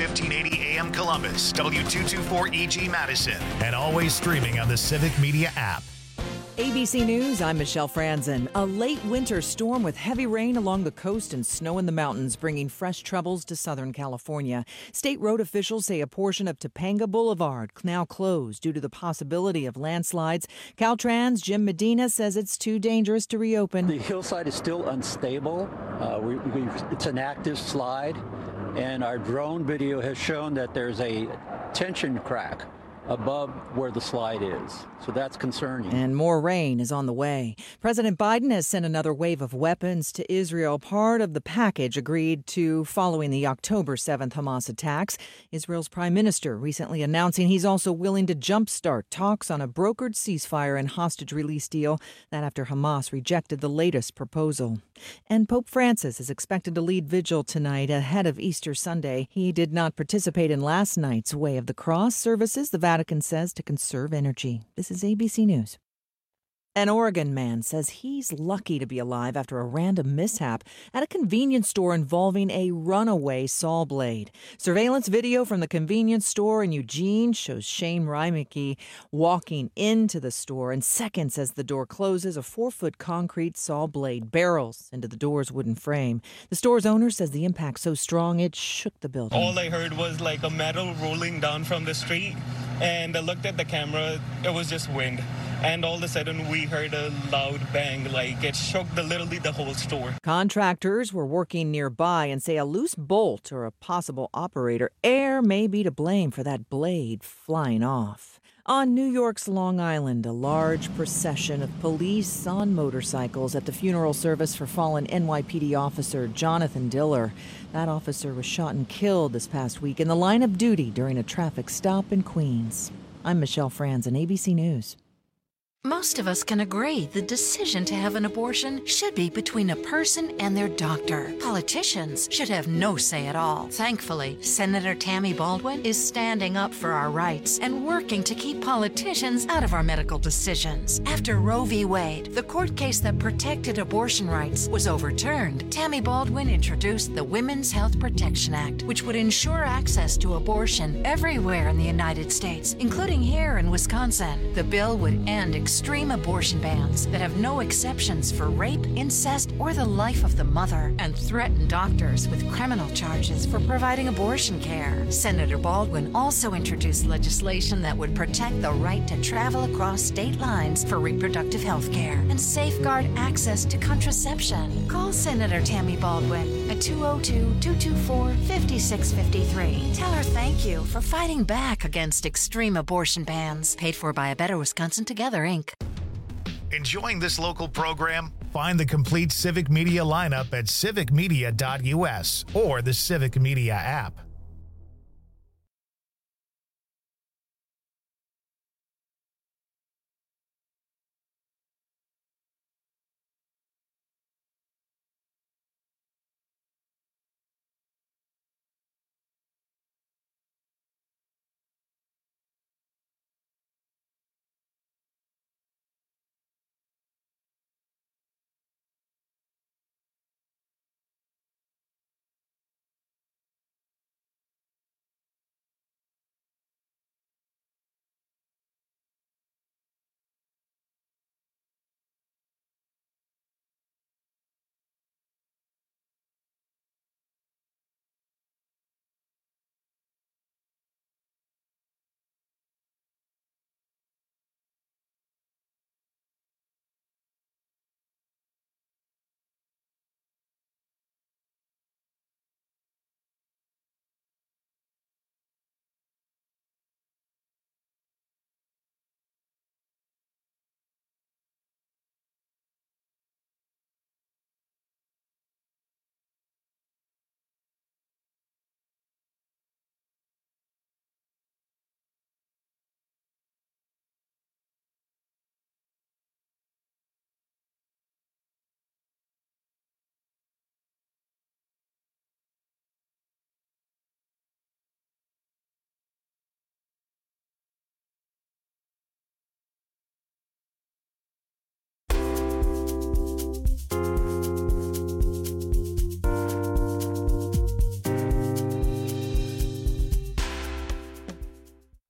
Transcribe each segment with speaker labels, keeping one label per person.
Speaker 1: 1580 AM Columbus, W224EG Madison, and always streaming on the Civic Media app.
Speaker 2: ABC News, I'm Michelle Franzen. A late winter storm with heavy rain along the coast and snow in the mountains, bringing fresh troubles to Southern California. State road officials say a portion of Topanga Boulevard now closed due to the possibility of landslides. Caltrans' Jim Medina says it's too dangerous to reopen.
Speaker 3: The hillside is still unstable. It's an active slide, and our drone video has shown that there's a tension crack above where the slide is. So that's concerning.
Speaker 2: And more rain is on the way. President Biden has sent another wave of weapons to Israel, part of the package agreed to following the October 7th Hamas attacks. Israel's prime minister recently announcing he's also willing to jumpstart talks on a brokered ceasefire and hostage release deal, that after Hamas rejected the latest proposal. And Pope Francis is expected to lead vigil tonight ahead of Easter Sunday. He did not participate in last night's Way of the Cross services, the Vatican says, to conserve energy. This is ABC News. An Oregon man says he's lucky to be alive after a random mishap at a convenience store involving a runaway saw blade. Surveillance video from the convenience store in Eugene shows Shane Reimeke walking into the store, and seconds as the door closes, a 4-foot concrete saw blade barrels into the door's wooden frame. The store's owner says the impact so strong it shook the building.
Speaker 4: All I heard was like a metal rolling down from the street, and I looked at the camera, it was just wind. And all of a sudden, we heard a loud bang, like it shook literally the whole store.
Speaker 2: Contractors were working nearby and say a loose bolt or a possible operator error may be to blame for that blade flying off. On New York's Long Island, a large procession of police on motorcycles at the funeral service for fallen NYPD officer Jonathan Diller. That officer was shot and killed this past week in the line of duty during a traffic stop in Queens. I'm Michelle Franzen, ABC News.
Speaker 5: Most of us can agree the decision to have an abortion should be between a person and their doctor. Politicians should have no say at all. Thankfully, Senator Tammy Baldwin is standing up for our rights and working to keep politicians out of our medical decisions. After Roe v. Wade, the court case that protected abortion rights, was overturned, Tammy Baldwin introduced the Women's Health Protection Act, which would ensure access to abortion everywhere in the United States, including here in Wisconsin. The bill would end extreme abortion bans that have no exceptions for rape, incest, or the life of the mother, and threaten doctors with criminal charges for providing abortion care. Senator Baldwin also introduced legislation that would protect the right to travel across state lines for reproductive health care and safeguard access to contraception. Call Senator Tammy Baldwin at 202-224-5653. Tell her thank you for fighting back against extreme abortion bans. Paid for by A Better Wisconsin Together, Inc.
Speaker 1: Enjoying this local program? Find the complete Civic Media lineup at civicmedia.us or the Civic Media app.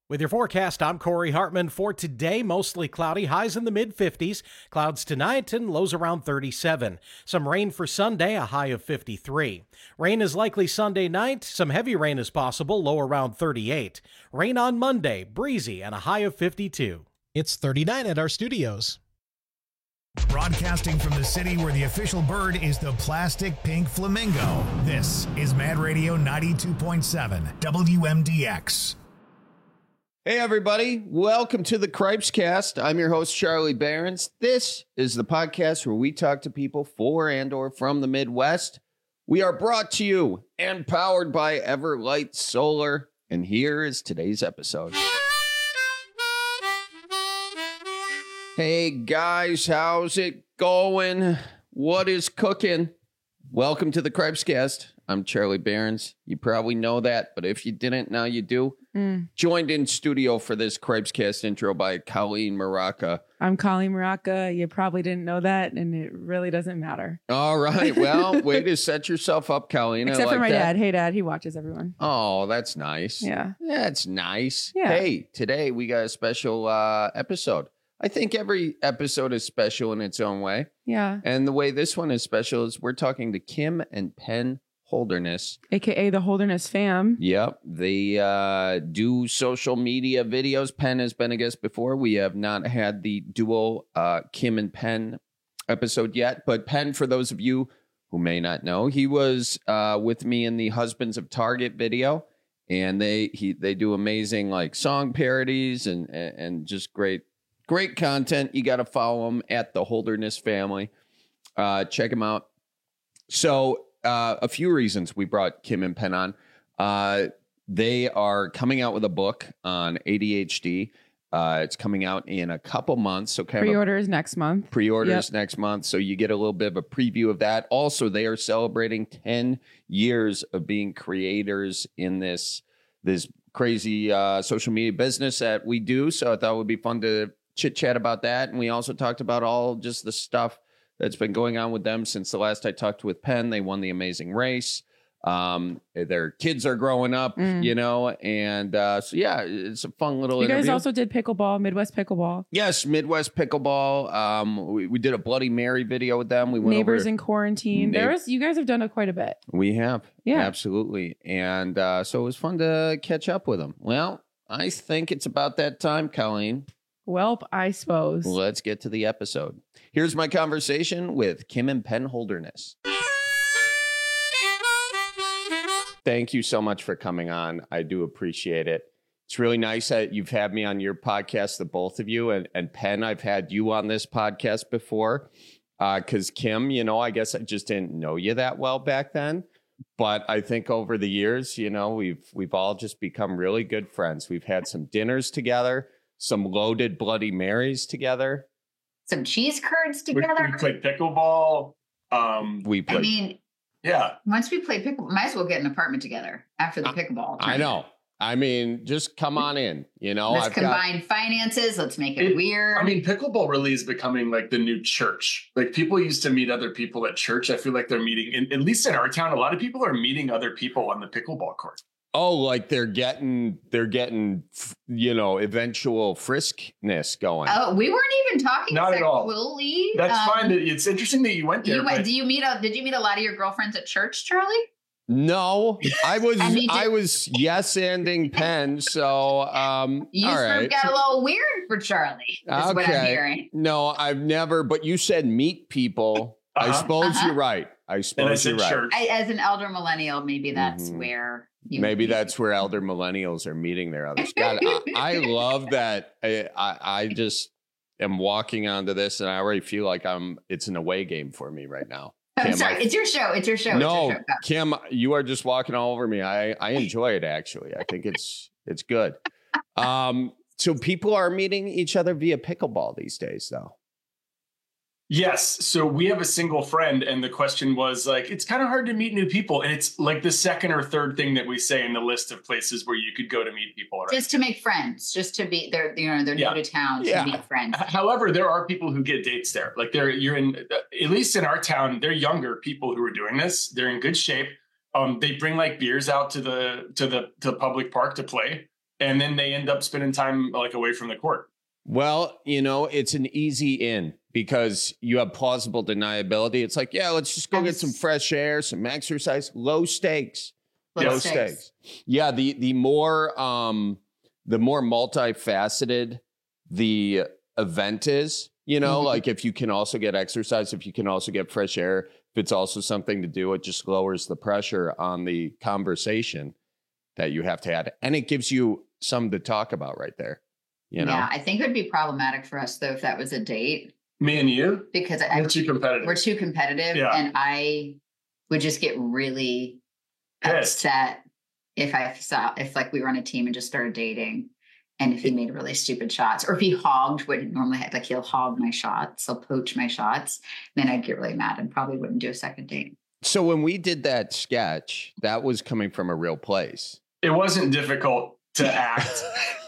Speaker 6: With your forecast, I'm Corey Hartman. For today, mostly cloudy, highs in the mid-50s. Clouds tonight and lows around 37. Some rain for Sunday, a high of 53. Rain is likely Sunday night. Some heavy rain is possible, low around 38. Rain on Monday, breezy and a high of 52.
Speaker 7: It's 39 at our studios.
Speaker 1: Broadcasting from the city where the official bird is the plastic pink flamingo. This is Mad Radio 92.7 WMDX.
Speaker 8: Hey everybody, welcome to the Cripescast. I'm your host, Charlie Behrens. This is the podcast where we talk to people for and or from the Midwest. We are brought to you and powered by Everlight Solar. And here is today's episode. Hey guys, how's it going? What is cooking? Welcome to the Cripescast. I'm Charlie Behrens. You probably know that, but if you didn't, now you do. Joined in studio for this Cripescast intro by Colleen Maraca.
Speaker 9: I'm Colleen Maraca. You probably didn't know that, and it really doesn't matter.
Speaker 8: All right. Well, way to set yourself up, Colleen.
Speaker 9: Except for my dad. Hey, Dad. He watches everyone.
Speaker 8: Oh, that's nice.
Speaker 9: Yeah.
Speaker 8: That's nice.
Speaker 9: Yeah.
Speaker 8: Hey, today we got a special episode. I think every episode is special in its own way.
Speaker 9: Yeah.
Speaker 8: And the way this one is special is we're talking to Kim and Penn Holderness,
Speaker 9: AKA the Holderness fam.
Speaker 8: Yep. They do social media videos. Penn has been a guest before. We have not had the dual Kim and Penn episode yet. But Penn, for those of you who may not know, he was with me in the Husbands of Target video. And they do amazing like song parodies and just great content. You got to follow them at the Holderness family. Check them out. So a few reasons we brought Kim and Penn on. They are coming out with a book on ADHD. It's coming out in a couple months. So
Speaker 9: pre-orders next month.
Speaker 8: Next month. So you get a little bit of a preview of that. Also, they are celebrating 10 years of being creators in this crazy social media business that we do. So I thought it would be fun to chit chat about that. And we also talked about all just the stuff that's been going on with them since the last I talked with Penn. They won the Amazing Race. Their kids are growing up, you know, and so yeah, it's a fun little interview.
Speaker 9: You guys also did pickleball, Midwest pickleball.
Speaker 8: Yes, Midwest pickleball. We did a Bloody Mary video with them. We went
Speaker 9: Neighbors in quarantine. You guys have done quite a bit.
Speaker 8: We have,
Speaker 9: yeah,
Speaker 8: absolutely, and so it was fun to catch up with them. Well, I think it's about that time, Colleen.
Speaker 9: Welp, I suppose.
Speaker 8: Let's get to the episode. Here's my conversation with Kim and Penn Holderness. Thank you so much for coming on. I do appreciate it. It's really nice that you've had me on your podcast, the both of you. And Penn, I've had you on this podcast before. Because Kim, you know, I guess I just didn't know you that well back then. But I think over the years, you know, we've all just become really good friends. We've had some dinners together, some loaded Bloody Marys together,
Speaker 10: some cheese curds together.
Speaker 11: We played pickleball.
Speaker 10: Yeah. Once we play pickleball, might as well get an apartment together after the pickleball.
Speaker 8: I know. I mean, just come on in. You know,
Speaker 10: let's combine finances. Let's make it weird.
Speaker 11: I mean, pickleball really is becoming like the new church. Like people used to meet other people at church. I feel like they're meeting, at least in our town, a lot of people are meeting other people on the pickleball court.
Speaker 8: Oh, like they're getting, you know, eventual friskness going.
Speaker 10: Oh, we weren't even talking
Speaker 11: Not
Speaker 10: sexually.
Speaker 11: At all. That's fine. It's interesting that you went there.
Speaker 10: Did you meet a lot of your girlfriends at church, Charlie?
Speaker 8: No, I was yes-anding Penn. So,
Speaker 10: you
Speaker 8: all
Speaker 10: sort
Speaker 8: right.
Speaker 10: of got a little weird for Charlie. Is what I'm hearing.
Speaker 8: No, I've never. But you said meet people. I suppose you're right. I suppose you're right.
Speaker 10: As an elder millennial, maybe that's where.
Speaker 8: That's where elder millennials are meeting their others. God, I love that. I just am walking onto this, and I already feel like it's an away game for me right now.
Speaker 10: I'm sorry. It's your show. It's your show.
Speaker 8: No,
Speaker 10: it's your show.
Speaker 8: Kim, you are just walking all over me. I enjoy it, actually. I think it's good. So people are meeting each other via pickleball these days, though.
Speaker 11: Yes. So we have a single friend, and the question was like, it's kind of hard to meet new people. And it's like the second or third thing that we say in the list of places where you could go to meet people. Right?
Speaker 10: Just to make friends, just to be they're new to town to meet friends.
Speaker 11: However, there are people who get dates there. Like you're in, at least in our town, they're younger people who are doing this. They're in good shape. They bring like beers out to the public park to play. and then they end up spending time like away from the court.
Speaker 8: Well, it's an easy in because you have plausible deniability. It's like, yeah, let's just go get some fresh air, some exercise, low stakes. Low stakes. Yeah, the more multifaceted the event is, like if you can also get exercise, if you can also get fresh air, if it's also something to do, it just lowers the pressure on the conversation that you have to have. And it gives you something to talk about right there.
Speaker 10: Yeah, I think it would be problematic for us, though, if that was a date.
Speaker 11: Me and you?
Speaker 10: Because
Speaker 11: we're too competitive.
Speaker 10: We're too competitive. Yeah. And I would just get really upset if like we were on a team and just started dating. And if he made really stupid shots, or if he hogged what he normally had, like he'll hog my shots, he'll poach my shots, then I'd get really mad and probably wouldn't do a second date.
Speaker 8: So when we did that sketch, that was coming from a real place.
Speaker 11: It wasn't difficult to act.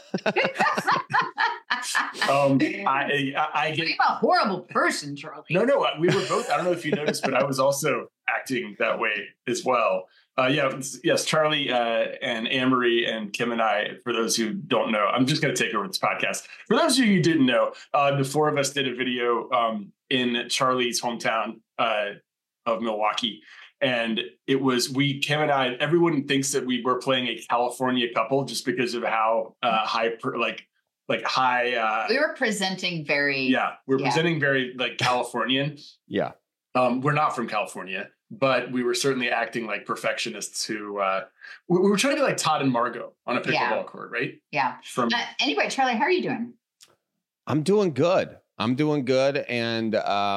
Speaker 11: I'm
Speaker 10: a horrible person, Charlie.
Speaker 11: No, we were both. I don't know if you noticed, but I was also acting that way as well. Yes, Charlie and Anne-Marie and Kim and I, for those who don't know, I'm just going to take over this podcast. For those of you who didn't know, the four of us did a video in Charlie's hometown of Milwaukee. And it was Kim and I, everyone thinks that we were playing a California couple just because of how high.
Speaker 10: We were presenting very.
Speaker 11: Yeah, we're presenting very like Californian.
Speaker 8: Yeah.
Speaker 11: We're not from California, but we were certainly acting like perfectionists who we were trying to be like Todd and Margot on a pickleball court, right?
Speaker 10: Yeah. Anyway, Charlie, how are you doing?
Speaker 8: I'm doing good. And,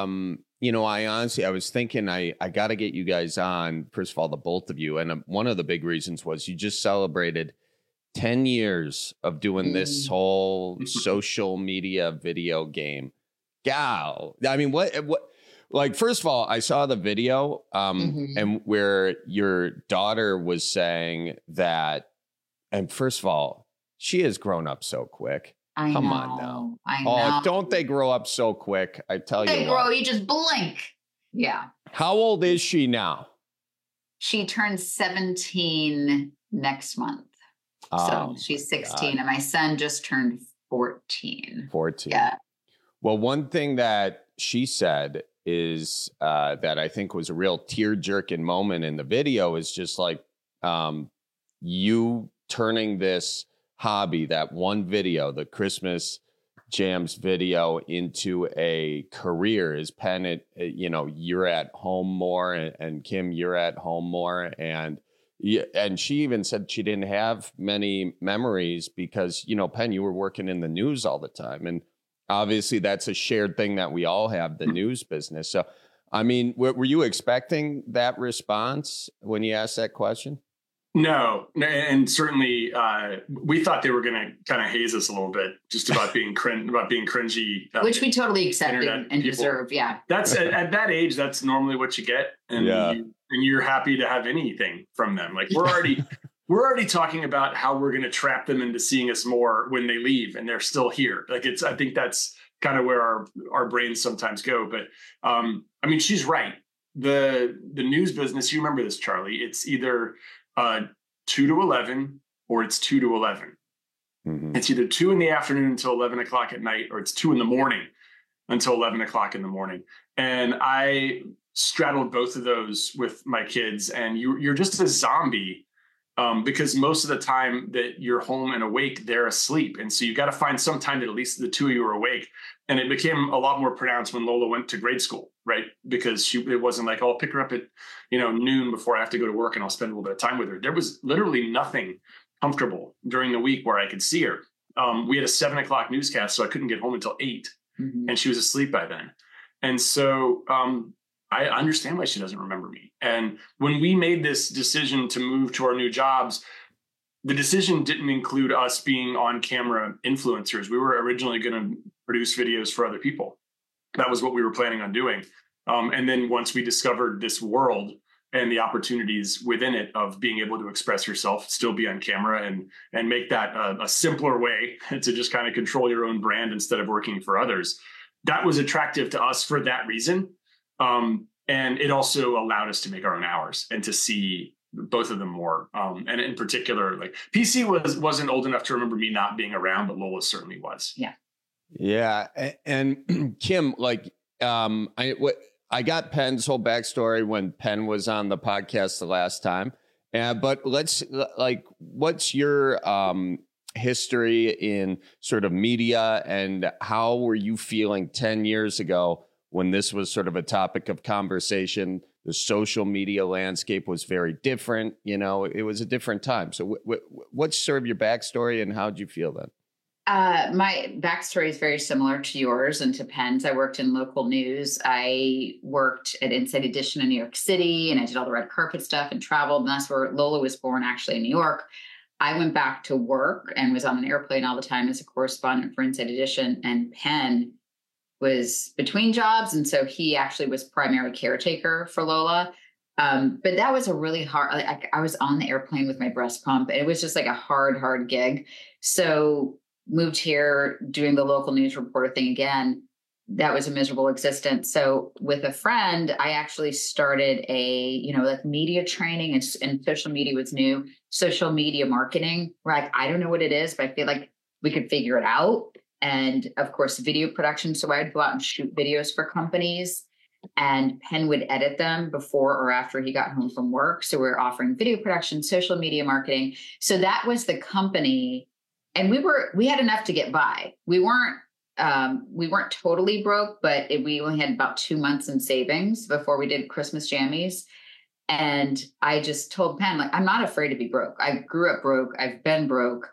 Speaker 8: I was thinking I got to get you guys on, first of all, the both of you. And one of the big reasons was you just celebrated 10 years of doing this whole social media video game. Gal. I mean, what, like, first of all, I saw the video and where your daughter was saying that, and first of all, she has grown up so quick. Come on now.
Speaker 10: I know.
Speaker 8: Don't they grow up so quick? I tell you.
Speaker 10: You just blink. Yeah.
Speaker 8: How old is she now?
Speaker 10: She turns 17 next month. So she's 16 and my son just turned 14.
Speaker 8: 14.
Speaker 10: Yeah.
Speaker 8: Well, one thing that she said is that I think was a real tear-jerking moment in the video is just like you turning this hobby, that one video, the Christmas Jams video, into a career. Is Penn, you're at home more, and Kim, you're at home more, and she even said she didn't have many memories because, Penn, you were working in the news all the time, and obviously that's a shared thing that we all have, the news business. So, I mean, were you expecting that response when you asked that question?
Speaker 11: No, and certainly we thought they were going to kind of haze us a little bit, just about being cringy,
Speaker 10: which we totally accepted and deserve. Yeah,
Speaker 11: that's at that age. That's normally what you get, and you're happy to have anything from them. Like we're already talking about how we're going to trap them into seeing us more when they leave, and they're still here. Like I think that's kind of where our brains sometimes go. But I mean, she's right. The news business. You remember this, Charlie? It's either 2 to 11 or it's 2 to 11. Mm-hmm. It's either 2 in the afternoon until 11 o'clock at night, or it's 2 in the morning until 11 o'clock in the morning. And I straddled both of those with my kids, and you're just a zombie because most of the time that you're home and awake, they're asleep. And so you got to find some time that at least the two of you are awake. And it became a lot more pronounced when Lola went to grade school, right? Because it wasn't like, I'll pick her up at, noon before I have to go to work and I'll spend a little bit of time with her. There was literally nothing comfortable during the week where I could see her. We had a 7 o'clock newscast, so I couldn't get home until 8 and she was asleep by then. And so I understand why she doesn't remember me. And when we made this decision to move to our new jobs, the decision didn't include us being on camera influencers. We were originally going to produce videos for other people. That was what we were planning on doing. And then once we discovered this world and the opportunities within it of being able to express yourself, still be on camera, and make that a simpler way to just kind of control your own brand instead of working for others, that was attractive to us for that reason. And it also allowed us to make our own hours and to see both of them more. And in particular, like PC wasn't old enough to remember me not being around, but Lola certainly was.
Speaker 10: Yeah.
Speaker 8: Yeah. And Kim, like, I got Penn's whole backstory when Penn was on the podcast the last time. But what's your history in sort of media, and how were you feeling 10 years ago when this was sort of a topic of conversation? The social media landscape was very different. You know, it was a different time. So what's sort of your backstory, and how did you feel then?
Speaker 10: My backstory is very similar to yours and to Penn's. I worked in local news. I worked at Inside Edition in New York City, and I did all the red carpet stuff and traveled. And that's where Lola was born, actually, in New York. I went back to work and was on an airplane all the time as a correspondent for Inside Edition. And Penn was between jobs. And so he actually was primary caretaker for Lola. But that was a really hard, I was on the airplane with my breast pump. And it was just like a hard gig. So moved here doing the local news reporter thing again. That was a miserable existence. So with a friend, I actually started like media training, and social media was new. Social media marketing. We're like, I don't know what it is, but I feel like we could figure it out. And of course, video production. So I'd go out and shoot videos for companies, and Penn would edit them before or after he got home from work. So we were offering video production, social media marketing. So that was the company. And we had enough to get by. We weren't totally broke, but we only had about 2 months in savings before we did Christmas jammies. And I just told Penn, like, I'm not afraid to be broke. I grew up broke. I've been broke.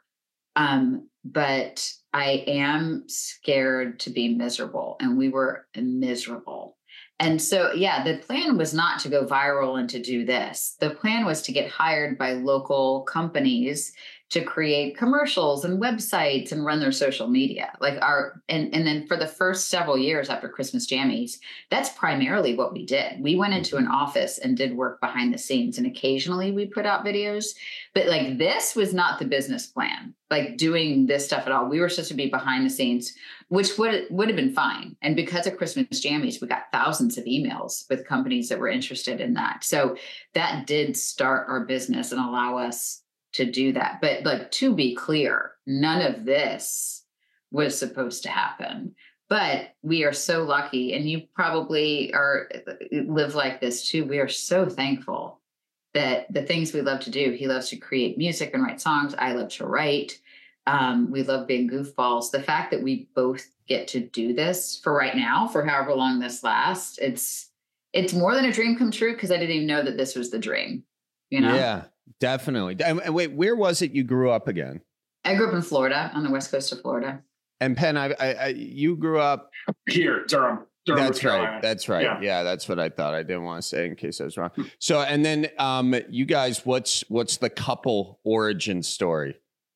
Speaker 10: But I am scared to be miserable. And we were miserable. And so, yeah, the plan was not to go viral and to do this. The plan was to get hired by local companies to create commercials and websites and run their social media. And then for the first several years after Christmas Jammies, that's primarily what we did. We went into an office and did work behind the scenes, and occasionally we put out videos, but like this was not the business plan, like doing this stuff at all. We were supposed to be behind the scenes, which would have been fine. And because of Christmas Jammies, we got thousands of emails with companies that were interested in that. So that did start our business and allow us to do that. But like, to be clear, none of this was supposed to happen. But we are so lucky, and you probably live like this too. We are so thankful that the things we love to do, he loves to create music and write songs. I love to write. We love being goofballs. The fact that we both get to do this for right now, for however long this lasts, it's more than a dream come true, because I didn't even know that this was the dream, you know?
Speaker 8: Yeah. Definitely. And wait, where was it you grew up again?
Speaker 10: I grew up in Florida, on the west coast of Florida.
Speaker 8: And Penn, you grew up
Speaker 11: here, Durham.
Speaker 8: That's right. That's right. Yeah, that's what I thought. I didn't want to say in case I was wrong. So, and then you guys, what's the couple origin story?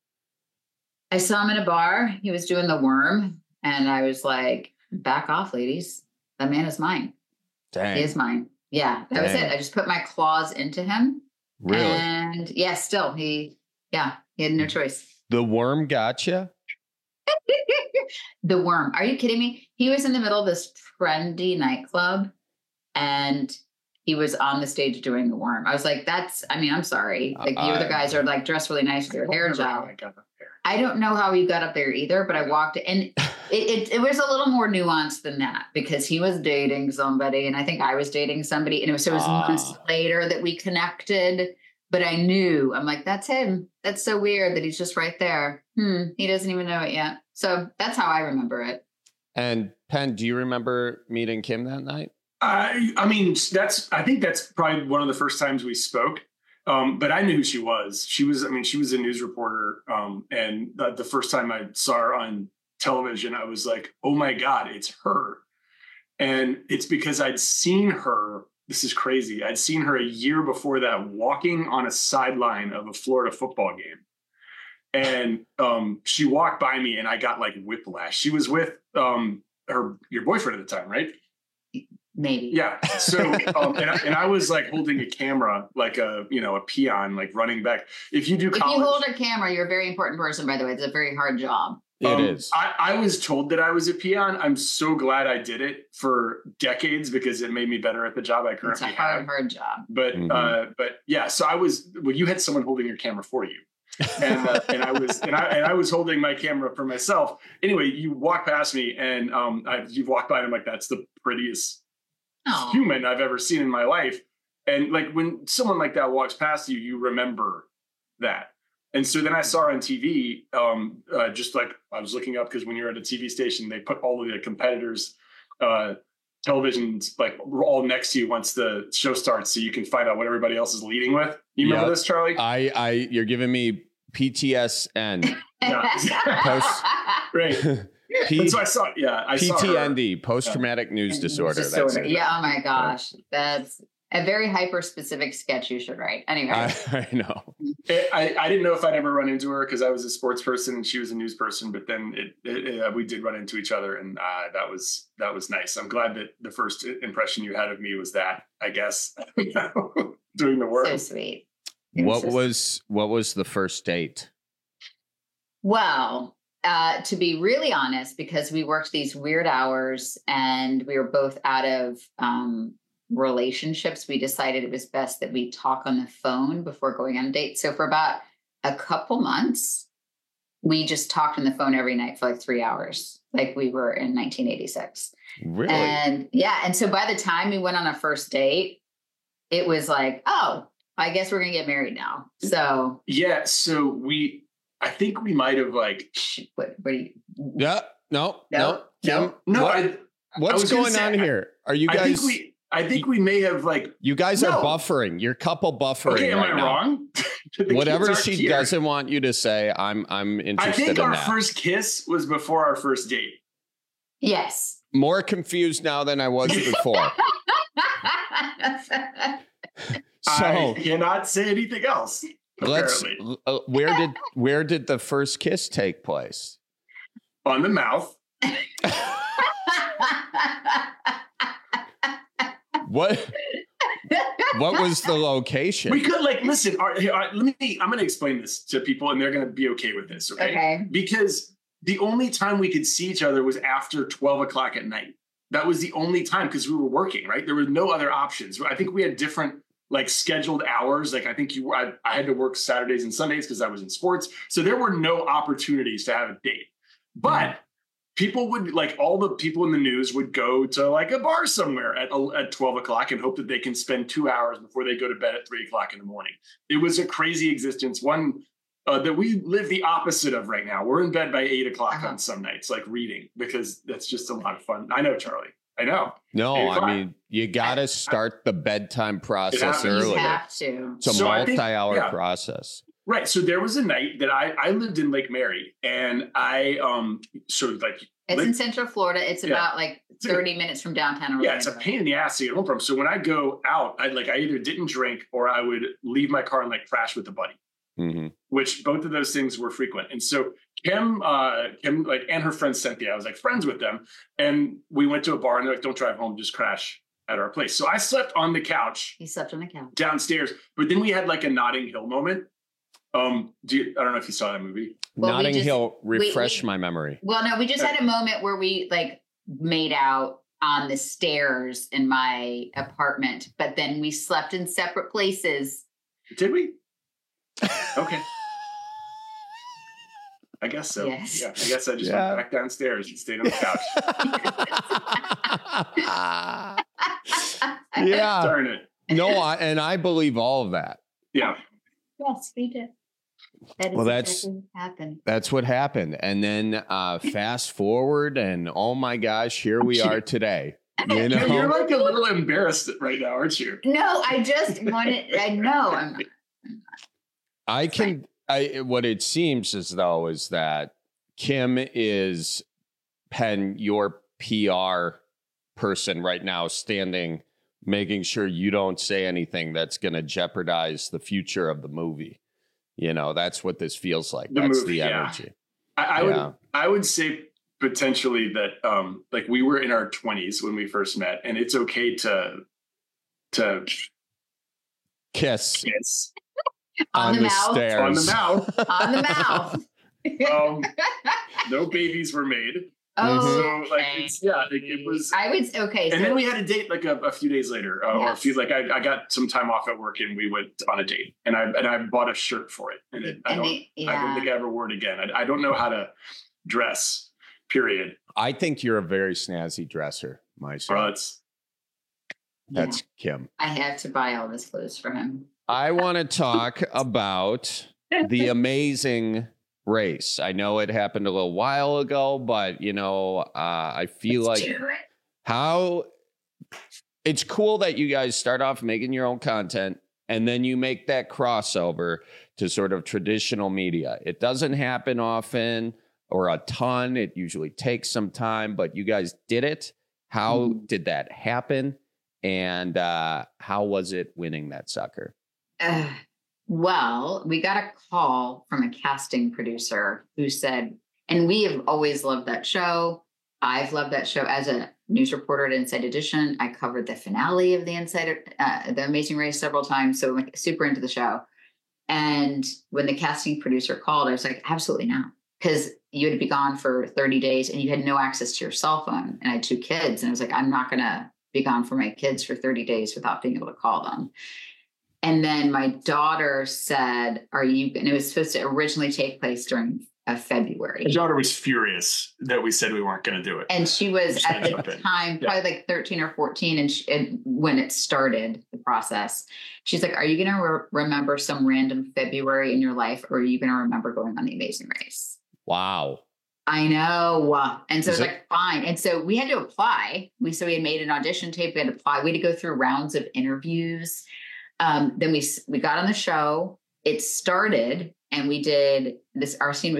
Speaker 10: I saw him in a bar. He was doing the worm, and I was like, "Back off, ladies. That man is mine.
Speaker 8: Dang.
Speaker 10: He is mine." Yeah, that was it. I just put my claws into him.
Speaker 8: Really?
Speaker 10: And yeah, still he had no choice.
Speaker 8: The worm gotcha?
Speaker 10: The worm. Are you kidding me? He was in the middle of this trendy nightclub, and he was on the stage doing the worm. I was like, I'm sorry. Like, you other guys are like dressed really nice with your hair job. I don't know how he got up there either, but I walked, and it was a little more nuanced than that, because he was dating somebody, and I think I was dating somebody, and it was months later that we connected. But I knew, I'm like, that's him. That's so weird that he's just right there. He doesn't even know it yet. So that's how I remember it.
Speaker 8: And Penn, do you remember meeting Kim that night?
Speaker 11: I think that's probably one of the first times we spoke. But I knew who she was. She was a news reporter. And the first time I saw her on television, I was like, oh my God, it's her. And it's because I'd seen her. This is crazy. I'd seen her a year before that walking on a sideline of a Florida football game. And she walked by me, and I got like whiplash. She was with your boyfriend at the time, right?
Speaker 10: Maybe.
Speaker 11: Yeah. So, and I was like holding a camera, like a peon, like running back. If you hold
Speaker 10: a camera, you're a very important person, by the way. It's a very hard job.
Speaker 8: It is.
Speaker 11: I was told that I was a peon. I'm so glad I did it for decades because it made me better at the job I currently have.
Speaker 10: It's a hard job.
Speaker 11: But yeah, so you had someone holding your camera for you. And I was holding my camera for myself. Anyway, you walk past me and you've walked by and I'm like, that's the prettiest human I've ever seen in my life. And like when someone like that walks past you, you remember that. And so then I saw on TV, just like I was looking up because when you're at a TV station, they put all of the competitors' televisions like all next to you once the show starts, so you can find out what everybody else is leading with. You remember this, Charlie?
Speaker 8: You're giving me PTSN.
Speaker 11: Right. So I saw. Yeah, I
Speaker 8: PTND, post-traumatic news disorder. That's it.
Speaker 10: Yeah. Oh my gosh, that's a very hyper-specific sketch you should write. Anyway,
Speaker 8: I know.
Speaker 11: I didn't know if I'd ever run into her because I was a sports person and she was a news person. But then we did run into each other, and that was nice. I'm glad that the first impression you had of me was that. I guess doing the work.
Speaker 10: So sweet.
Speaker 8: What was the first date?
Speaker 10: Well, to be really honest, because we worked these weird hours and we were both out of relationships, we decided it was best that we talk on the phone before going on a date. So for about a couple months, we just talked on the phone every night for like 3 hours, like we were in 1986.
Speaker 8: Really?
Speaker 10: And yeah. And so by the time we went on a first date, it was like, oh, I guess we're going to get married now. So
Speaker 11: yeah. So I think we might have like,
Speaker 10: what do you?
Speaker 8: Yeah. No. What's going on here? Are you guys?
Speaker 11: I think we may have like.
Speaker 8: You guys are buffering. You're couple buffering. Okay,
Speaker 11: am I wrong?
Speaker 8: Whatever she doesn't want you to say, I'm interested in that.
Speaker 11: I think our first kiss was before our first date.
Speaker 10: Yes.
Speaker 8: More confused now than I was before. So
Speaker 11: I cannot say anything else. Apparently.
Speaker 8: Where did the first kiss take place?
Speaker 11: On the mouth.
Speaker 8: What was the location?
Speaker 11: We could listen. I'm going to explain this to people, and they're going to be okay with this. Okay. Because the only time we could see each other was after 12 o'clock at night. That was the only time because we were working. Right. There were no other options. I think we had different scheduled hours. Like I think I had to work Saturdays and Sundays because I was in sports. So there were no opportunities to have a date. But people would all the people in the news would go to a bar somewhere at 12 o'clock and hope that they can spend 2 hours before they go to bed at 3 o'clock in the morning. It was a crazy existence. One that we live the opposite of right now. We're in bed by 8 o'clock on some nights, reading, because that's just a lot of fun. I know, Charlie. I know.
Speaker 8: No, I mean, you got to start the bedtime process early.
Speaker 10: You have to.
Speaker 8: It's a multi-hour process.
Speaker 11: Right. So there was a night that I lived in Lake Mary, and I it's
Speaker 10: in Central Florida. It's about 30 minutes from downtown.
Speaker 11: Yeah, it's a pain in the ass to get home from. So when I go out, I either didn't drink or I would leave my car and crash with a buddy, which both of those things were frequent. And so Kim and her friend Cynthia, I was friends with them, and we went to a bar and they're don't drive home, just crash at our place. So I slept on the couch.
Speaker 10: He slept on the couch
Speaker 11: downstairs, but then we had a Notting Hill moment. I don't know if you saw that movie.
Speaker 8: Well, Notting Hill, refresh my memory.
Speaker 10: Well, no, we just had a moment where we made out on the stairs in my apartment, but then we slept in separate places.
Speaker 11: Did we? Okay. I guess so.
Speaker 10: Yes.
Speaker 11: Yeah, I guess I just went back downstairs and stayed on the couch.
Speaker 8: Yeah.
Speaker 11: Darn it.
Speaker 8: No, I believe all of that.
Speaker 11: Yeah.
Speaker 10: Yes, we did.
Speaker 8: That's
Speaker 10: what happened.
Speaker 8: That's what happened. And then fast forward, and oh my gosh, here we are today. You know?
Speaker 11: You're a little embarrassed right now, aren't you?
Speaker 10: No, I just wanted. I know.
Speaker 8: What it seems as though is that Kim is Penn, your PR person right now, standing, making sure you don't say anything that's going to jeopardize the future of the movie. That's what this feels like. That's the energy.
Speaker 11: I would say potentially that we were in our 20s when we first met, and it's okay to
Speaker 8: kiss
Speaker 10: on the mouth.
Speaker 8: Stairs.
Speaker 11: On the mouth.
Speaker 10: On the mouth.
Speaker 11: No babies were made.
Speaker 10: Oh,
Speaker 11: so it was.
Speaker 10: I would okay.
Speaker 11: And
Speaker 10: so,
Speaker 11: then we had a date like a few days later, or a few I got some time off at work and we went on a date, and I bought a shirt for it, and I don't think I ever wore it again. I don't know how to dress. Period.
Speaker 8: I think you're a very snazzy dresser, myself. That's Kim.
Speaker 10: I have to buy all his clothes for him.
Speaker 8: I want to talk about the amazing race. I know it happened a little while ago, but I feel how it's cool that you guys start off making your own content and then you make that crossover to sort of traditional media. It doesn't happen often or a ton. It usually takes some time, but you guys did it. How did that happen? And how was it winning that sucker?
Speaker 10: Well, we got a call from a casting producer who said, and we have always loved that show. I've loved that show as a news reporter at Inside Edition. I covered the finale of the Amazing Race several times. So I'm super into the show. And when the casting producer called, I was like, absolutely not. Because you had to be gone for 30 days and you had no access to your cell phone. And I had 2 kids. And I was like, I'm not going to be gone for my kids for 30 days without being able to call them. And then my daughter said, and it was supposed to originally take place during February.
Speaker 11: My daughter was furious that we said we weren't going to do it.
Speaker 10: And she was at the time, probably like 13 or 14. And when it started, the process, she's like, are you going to remember some random February in your life? Or are you going to remember going on the Amazing Race?
Speaker 8: Wow.
Speaker 10: I know. And so it's like, fine. And so we had to apply. We had made an audition tape. We had to apply. We had to go through rounds of interviews. Then we got on the show. It started and we did this. Our season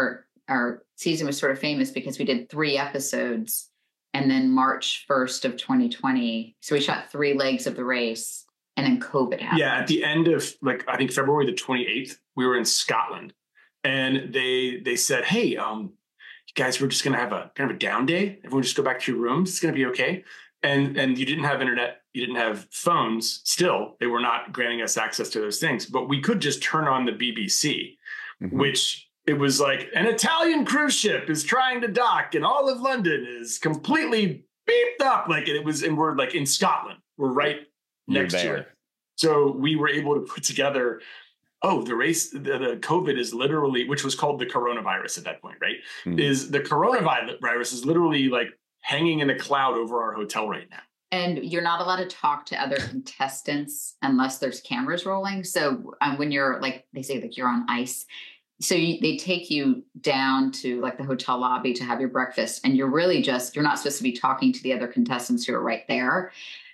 Speaker 10: was sort of famous because we did 3 episodes and then March 1st of 2020. So we shot 3 legs of the race and then COVID happened.
Speaker 11: Yeah. At the end of I think February the 28th, we were in Scotland and they said, hey, you guys, we're just going to have a kind of a down day. Everyone just go back to your rooms. It's going to be okay. And you didn't have internet. You didn't have phones. Still, they were not granting us access to those things. But we could just turn on the BBC, which it was like an Italian cruise ship is trying to dock and all of London is completely beeped up. And we're like in Scotland. We're right next to it. So we were able to put together, the race, the COVID is literally, which was called the coronavirus at that point, right? Is the coronavirus is literally like hanging in a cloud over our hotel right now.
Speaker 10: And you're not allowed to talk to other contestants unless there's cameras rolling. So when you're they say you're on ice. So they take you down to the hotel lobby to have your breakfast. And you're really you're not supposed to be talking to the other contestants who are right there.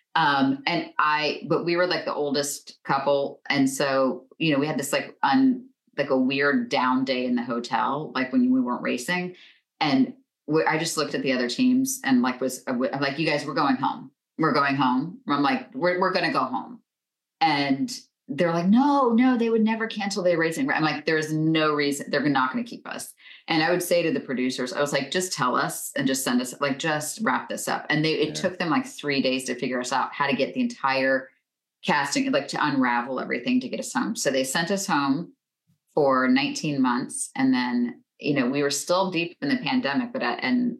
Speaker 10: But we were the oldest couple. And so, we had this a weird down day in the hotel, when we weren't racing. And I just looked at the other teams and I'm like, you guys, we're going home. We're going home. I'm like, we're going to go home. And they're like, no, they would never cancel their racing. I'm like, there's no reason. They're not going to keep us. And I would say to the producers, I was like, just tell us and just send us, just wrap this up. And it took them 3 days to figure us out how to get the entire casting, to unravel everything to get us home. So they sent us home for 19 months. And then, we were still deep in the pandemic, but in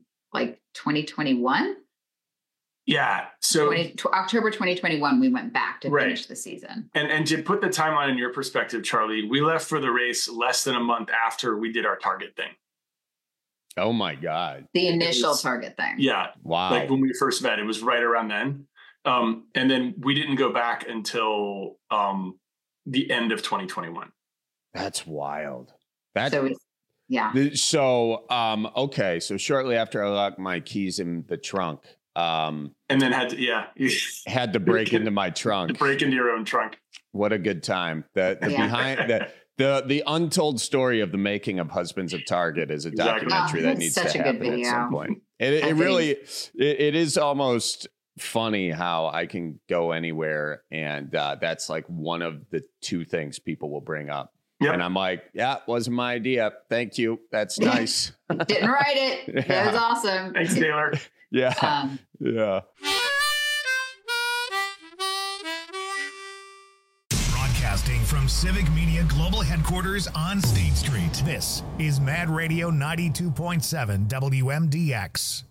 Speaker 10: 2021.
Speaker 11: Yeah. So
Speaker 10: October 2021, we went back to finish the season.
Speaker 11: And to put the timeline in your perspective, Charlie, we left for the race less than a month after we did our Target thing.
Speaker 8: Oh my God.
Speaker 10: The initial Target thing.
Speaker 11: Yeah.
Speaker 8: Wow.
Speaker 11: When we first met, it was right around then. And then we didn't go back until the end of 2021.
Speaker 8: That's wild.
Speaker 10: Yeah.
Speaker 8: So, okay. So shortly after I locked my keys in the trunk,
Speaker 11: and then had
Speaker 8: to break into my trunk,
Speaker 11: break into your own trunk.
Speaker 8: What a good time. Behind the untold story of the making of Husbands of Target is a documentary that needs to happen at some point. It really is almost funny how I can go anywhere. And that's one of the 2 things people will bring up. Yep. And I'm like, wasn't my idea. Thank you. That's nice.
Speaker 10: Didn't write it. That was awesome.
Speaker 11: Thanks, Taylor.
Speaker 8: Yeah. Yeah.
Speaker 1: Broadcasting from Civic Media Global Headquarters on State Street. This is Mad Radio 92.7 WMDX.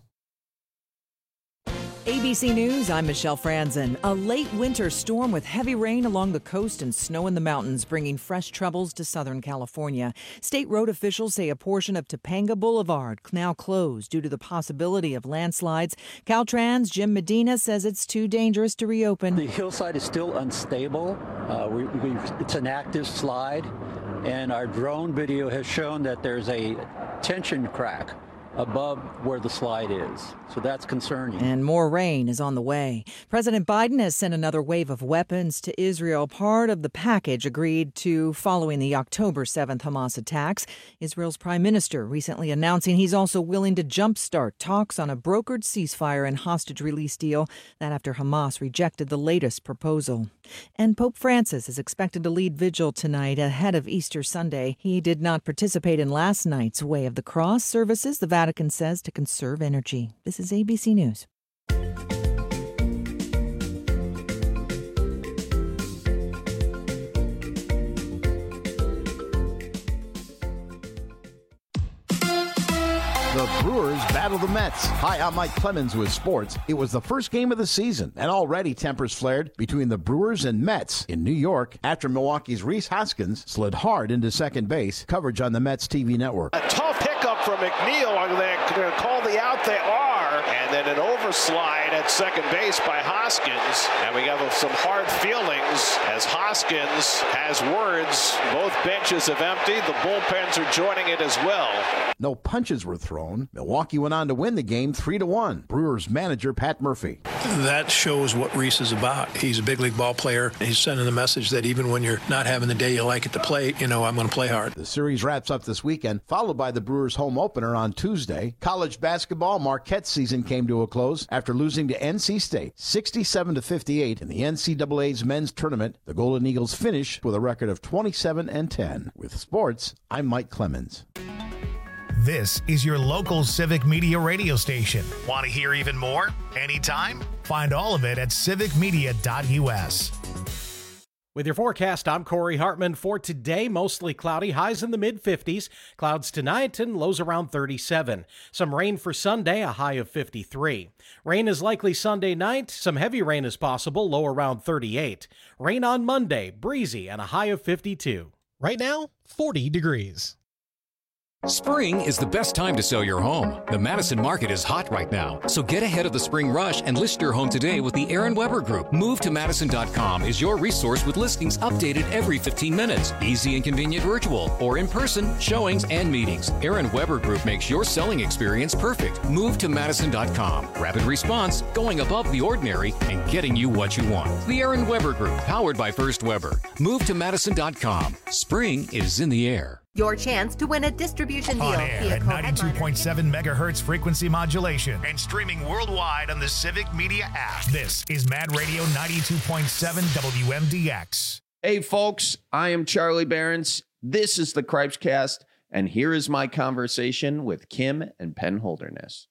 Speaker 2: ABC News, I'm Michelle Franzen. A late winter storm with heavy rain along the coast and snow in the mountains, bringing fresh troubles to Southern California. State road officials say a portion of Topanga Boulevard now closed due to the possibility of landslides. Caltrans' Jim Medina says it's too dangerous to reopen.
Speaker 3: The hillside is still unstable. It's an active slide, and our drone video has shown that there's a tension crack above where the slide is. So that's concerning.
Speaker 2: And more rain is on the way. President Biden has sent another wave of weapons to Israel, part of the package agreed to following the October 7th Hamas attacks. Israel's prime minister recently announcing he's also willing to jumpstart talks on a brokered ceasefire and hostage release deal, that after Hamas rejected the latest proposal. And Pope Francis is expected to lead vigil tonight ahead of Easter Sunday. He did not participate in last night's Way of the Cross services, the Vatican says, to conserve energy. This is ABC News.
Speaker 12: The Brewers battle the Mets. Hi, I'm Mike Clemens with sports. It was the first game of the season, and already tempers flared between the Brewers and Mets in New York after Milwaukee's Rhys Hoskins slid hard into second base. Coverage on the Mets TV network.
Speaker 13: A tough hiccup from McNeil. Are they going to call the out? They are. And then an overslide at second base by Hoskins. And we have some hard feelings as Hoskins has words. Both benches have emptied. The bullpens are joining it as well.
Speaker 12: No punches were thrown. Milwaukee went on to win the game 3-1. Brewers manager Pat Murphy.
Speaker 14: That shows what Rhys is about. He's a big league ball player. He's sending the message that even when you're not having the day you like at the plate, I'm going to play hard.
Speaker 12: The series wraps up this weekend, followed by the Brewers home opener on Tuesday. College basketball, Marquette's season came to a close after losing to NC State 67-58 in the NCAA's men's tournament. The Golden Eagles finished with a record of 27-10. With sports, I'm Mike Clemens.
Speaker 1: This is your local Civic Media radio station. Want to hear even more? Anytime? Find all of it at civicmedia.us.
Speaker 6: With your forecast, I'm Corey Hartman. For today, mostly cloudy, highs in the mid-50s. Clouds tonight and lows around 37. Some rain for Sunday, a high of 53. Rain is likely Sunday night. Some heavy rain is possible, low around 38. Rain on Monday, breezy and a high of 52.
Speaker 7: Right now, 40 degrees.
Speaker 15: Spring is the best time to sell your home. The Madison market is hot right now, so get ahead of the spring rush and list your home today with the Aaron Weber Group. MoveToMadison.com is your resource with listings updated every 15 minutes. Easy and convenient virtual or in-person showings and meetings. Aaron Weber Group makes your selling experience perfect. MoveToMadison.com. Rapid response, going above the ordinary, and getting you what you want. The Aaron Weber Group, powered by First Weber. MoveToMadison.com. Spring is in the air.
Speaker 16: Your chance to win a distribution deal.
Speaker 1: On air at 92.7 megahertz frequency modulation and streaming worldwide on the Civic Media app. This is Mad Radio 92.7 WMDX.
Speaker 8: Hey, folks, I am Charlie Behrens. This is the Cripescast, and here is my conversation with Kim and Penn Holderness.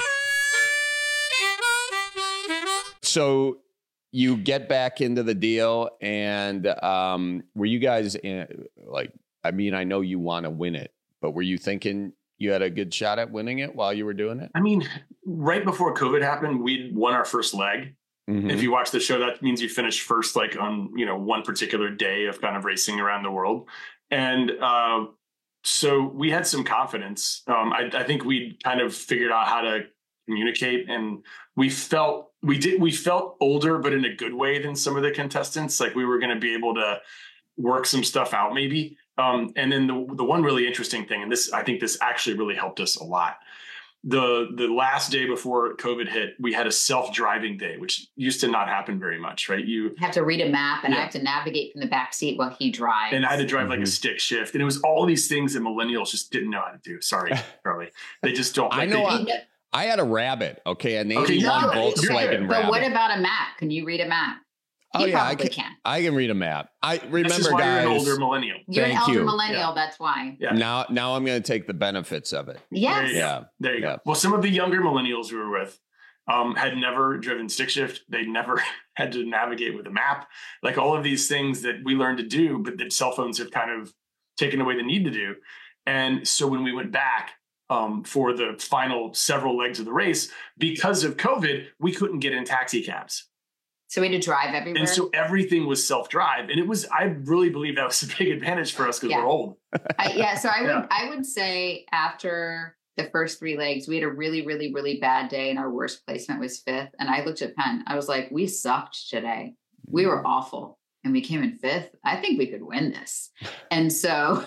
Speaker 8: So you get back into the deal, and were you guys I know you want to win it, but were you thinking you had a good shot at winning it while you were doing it?
Speaker 11: I mean, right before COVID happened, we'd won our first leg. Mm-hmm. If you watch the show, that means you finished first, on, one particular day of kind of racing around the world. And so we had some confidence. I think we kind of figured out how to communicate, and we felt older, but in a good way than some of the contestants. Like we were going to be able to work some stuff out maybe. And then the one really interesting thing, and I think this actually really helped us a lot. The last day before COVID hit, we had a self-driving day, which used to not happen very much, right? You
Speaker 10: have to read a map, and I have to navigate from the back seat while he drives.
Speaker 11: And I had to drive like a stick shift. And it was all these things that millennials just didn't know how to do. Sorry, Charlie. They just don't.
Speaker 8: I had a Rabbit, an 81 Volkswagen Rabbit.
Speaker 10: But what about a map? Can you read a map?
Speaker 8: I can read a map. I remember,
Speaker 11: why
Speaker 8: guys.
Speaker 11: You're an older millennial.
Speaker 10: You're an older millennial. That's why.
Speaker 8: Yeah. Now I'm going to take the benefits of it.
Speaker 10: Yes.
Speaker 11: There you go. Well, some of the younger millennials we were with, had never driven stick shift. They never had to navigate with a map. Like all of these things that we learned to do, but that cell phones have kind of taken away the need to do. And so when we went back for the final several legs of the race, because of COVID, we couldn't get in taxi cabs.
Speaker 10: So we had to drive everywhere.
Speaker 11: And so everything was self-drive. And I really believe that was a big advantage for us because we're old.
Speaker 10: So I would say after the first 3 legs, we had a really, really, really bad day and our worst placement was 5th. And I looked at Penn. I was like, we sucked today. We were awful. And we came in 5th. I think we could win this. And so,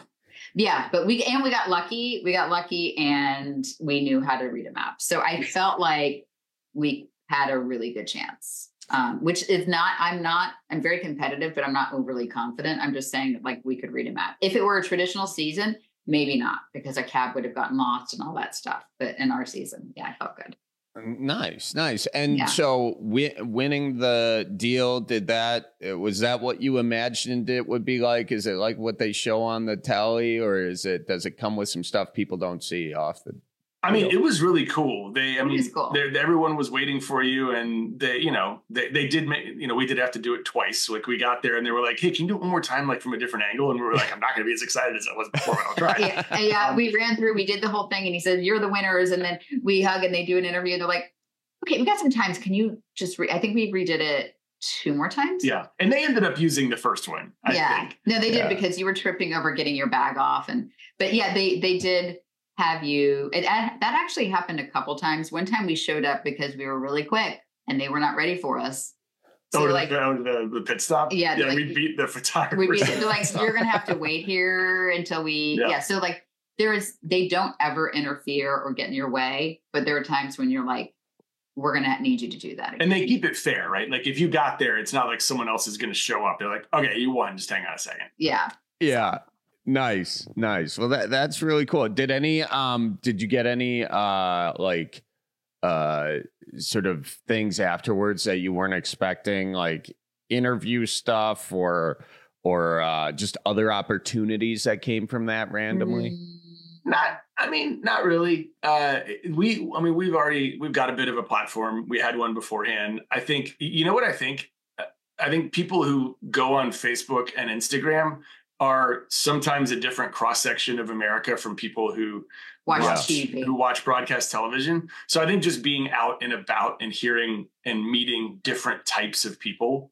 Speaker 10: but we got lucky. We got lucky and we knew how to read a map. So I felt like we had a really good chance. Which is I'm very competitive, but I'm not overly confident. I'm just saying that like we could read a map. If it were a traditional season, maybe not, because a cab would have gotten lost and all that stuff. But in our season, I felt good.
Speaker 8: Nice. And so winning the deal, was that what you imagined it would be like? Is it like what they show on the tally, or does it come with some stuff people don't see off the
Speaker 11: I mean, it was really cool.
Speaker 10: Cool.
Speaker 11: Everyone was waiting for you, and they did make, we did have to do it twice. Like we got there and they were like, "Hey, can you do it one more time, like from a different angle?" And we were like, "I'm not going to be as excited as I was before, but I'll try."
Speaker 10: We ran through, we did the whole thing, and he said, "You're the winners," and then we hug and they do an interview, and they're like, "Okay, we got some times. Can you just?" I think we redid it 2 more times.
Speaker 11: Yeah, and they ended up using the first one. I think.
Speaker 10: No, they did because you were tripping over getting your bag off, but they did. Have you, that actually happened a couple times. One time we showed up because we were really quick and they were not ready for us. So
Speaker 11: the pit stop?
Speaker 10: Yeah.
Speaker 11: We beat the photographer.
Speaker 10: They're like, "You're going to have to wait here until we, So like they don't ever interfere or get in your way, but there are times when you're like, we're going to need you to do that again.
Speaker 11: And they keep it fair, right? Like if you got there, it's not like someone else is going to show up. They're like, "Okay, you won, just hang on a second."
Speaker 10: Yeah.
Speaker 8: Yeah. Nice. Well, that's really cool. Did you get any sort of things afterwards that you weren't expecting, like interview stuff or just other opportunities that came from that randomly?
Speaker 11: Not really. We've got a bit of a platform. We had one beforehand. I think, I think people who go on Facebook and Instagram are sometimes a different cross-section of America from people who
Speaker 10: watch TV,
Speaker 11: who watch broadcast television. So I think just being out and about and hearing and meeting different types of people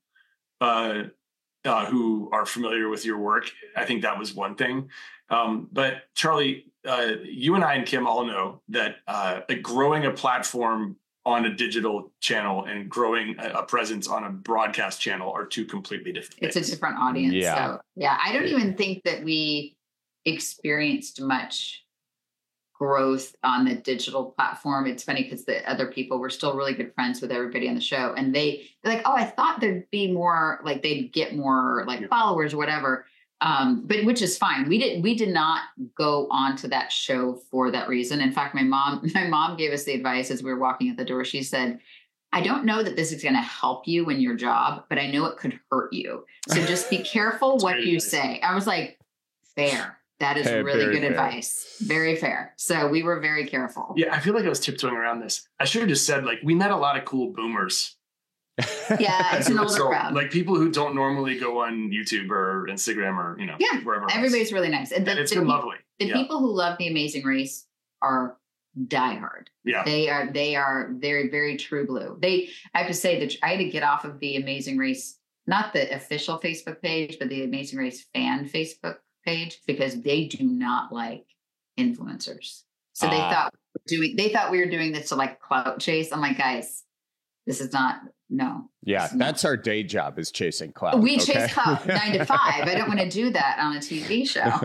Speaker 11: who are familiar with your work, I think that was one thing. But Charlie, you and I and Kim all know that growing a platform on a digital channel and growing a presence on a broadcast channel are 2 completely different things.
Speaker 10: It's a different audience. Yeah. So, I don't even think that we experienced much growth on the digital platform. It's funny because the other people were still really good friends with everybody on the show. And they're like, "Oh, I thought there'd be more, like they'd get more followers or whatever." But which is fine. We did not go onto that show for that reason. In fact, my mom gave us the advice as we were walking at the door. She said, "I don't know that this is going to help you in your job, but I know it could hurt you. So just be careful what you say." I was like, fair. That is really good advice. Very fair. So we were very careful.
Speaker 11: Yeah. I feel like I was tiptoeing around this. I should have just said, we met a lot of cool boomers.
Speaker 10: Yeah, it's an older crowd.
Speaker 11: Like people who don't normally go on YouTube or Instagram or, wherever.
Speaker 10: Everybody's really nice. And
Speaker 11: it's been lovely.
Speaker 10: The people who love The Amazing Race are diehard.
Speaker 11: Yeah.
Speaker 10: They are very, very true blue. I have to say that I had to get off of The Amazing Race, not the official Facebook page, but the Amazing Race fan Facebook page, because they do not like influencers. So they thought we were doing this to clout chase. I'm like, guys, this is not. No.
Speaker 8: Yeah, that's our day job, is chasing clout.
Speaker 10: We chase clout 9 to 5. I don't want to do that on a TV show.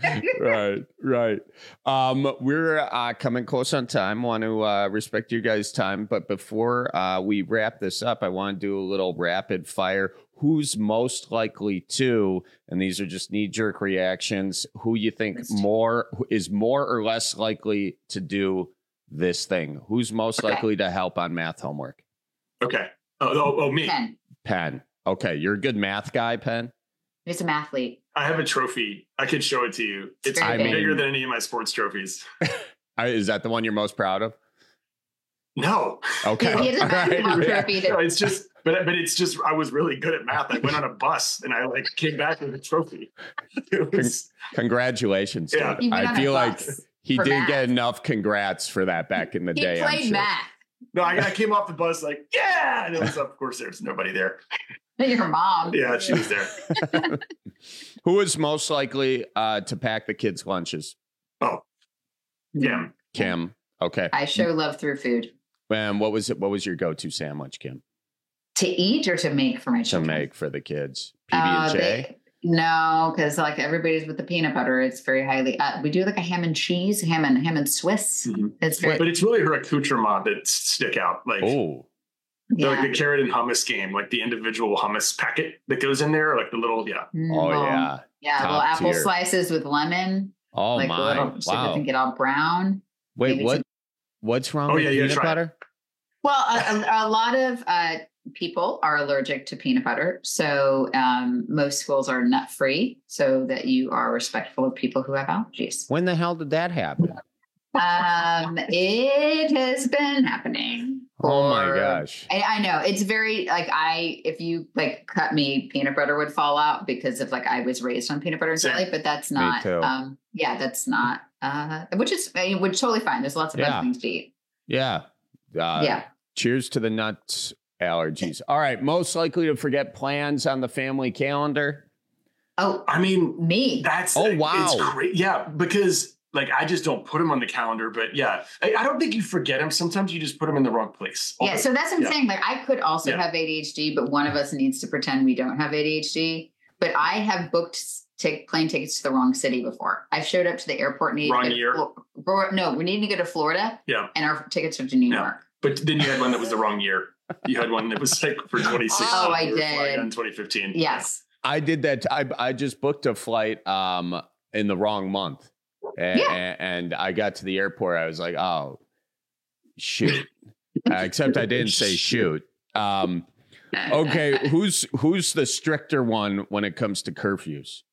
Speaker 8: Right. We're coming close on time. Want to respect you guys' time. But before we wrap this up, I want to do a little rapid fire. Who's most likely to, and these are just knee-jerk reactions, who you think is more or less likely to do this thing? Who's most likely to help on math homework?
Speaker 11: Okay. Oh, me.
Speaker 10: Penn.
Speaker 8: Okay, you're a good math guy, Penn.
Speaker 10: He's a mathlete.
Speaker 11: I have a trophy. I could show it to you. It's bigger than any of my sports trophies.
Speaker 8: Is that the one you're most proud of?
Speaker 11: No.
Speaker 8: Okay.
Speaker 10: He doesn't have a trophy.
Speaker 11: No, it's just, but it's just, I was really good at math. I went on a bus and I like came back with a trophy.
Speaker 8: Congratulations.
Speaker 11: Yeah.
Speaker 8: Dude. I feel like he did
Speaker 10: math.
Speaker 8: get enough congrats for that back in the day.
Speaker 10: He
Speaker 8: I'm
Speaker 10: played
Speaker 8: sure.
Speaker 10: math.
Speaker 11: No, I came off the bus like, yeah. And it was, of course, there's nobody there.
Speaker 10: Your mom.
Speaker 11: Yeah, she was there.
Speaker 8: Who is most likely to pack the kids' lunches?
Speaker 11: Oh, Kim. Okay.
Speaker 10: I show love through food.
Speaker 8: And what was it? What was your go-to sandwich, Kim?
Speaker 10: To eat or to make for my
Speaker 8: To
Speaker 10: children?
Speaker 8: make for the kids. PB&J?
Speaker 10: No, because like everybody's with the peanut butter. It's very highly. We do like a ham and cheese, ham and Swiss. It's very.
Speaker 11: But it's really her accoutrement that stick out. Like, like the carrot and hummus game, like the individual hummus packet that goes in there, like the little,
Speaker 10: Yeah, little apple slices with lemon.
Speaker 8: Oh
Speaker 10: like
Speaker 8: my!
Speaker 10: Little, so it
Speaker 8: Wow.
Speaker 10: doesn't get all brown.
Speaker 8: Wait,
Speaker 10: Maybe
Speaker 8: what? What's wrong
Speaker 11: Oh,
Speaker 8: with
Speaker 11: yeah, you
Speaker 8: peanut
Speaker 11: gotta try
Speaker 8: butter?
Speaker 10: Well, a lot of people are allergic to peanut butter. So most schools are nut free so that you are respectful of people who have allergies.
Speaker 8: When the hell did that happen?
Speaker 10: It has been happening.
Speaker 8: Oh my gosh.
Speaker 10: I know it's very like if you like cut me, peanut butter would fall out because of like I was raised on peanut butter and jelly, but that's not,
Speaker 8: too.
Speaker 10: that's not, which totally fine. There's lots of other things to eat.
Speaker 8: Yeah. Cheers to the nuts allergies. All right. Most likely to forget plans on the family calendar.
Speaker 10: Oh,
Speaker 11: I mean,
Speaker 10: me.
Speaker 11: That's
Speaker 8: wow.
Speaker 11: It's great. Yeah, because like I just don't put them on the calendar, but yeah, I don't think you forget them. Sometimes you just put them in the wrong place.
Speaker 10: Yeah, so that's what I'm saying. Like I could also
Speaker 11: Yeah.
Speaker 10: have ADHD, but one of us needs to pretend we don't have ADHD. But I have booked plane tickets to the wrong city before. I showed up to the airport.
Speaker 11: Wrong year?
Speaker 10: No, we need to go to Florida.
Speaker 11: Yeah.
Speaker 10: And our tickets are to New York.
Speaker 11: But then you had one that was the wrong year. You had one that was like for 2016.
Speaker 10: Oh, I
Speaker 11: You were flying
Speaker 10: did.
Speaker 11: in 2015.
Speaker 10: Yes.
Speaker 8: I did that. I just booked a flight in the wrong month. And I got to the airport. I was like, oh, shoot. Except I didn't say shoot. Okay. Who's the stricter one when it comes to curfews?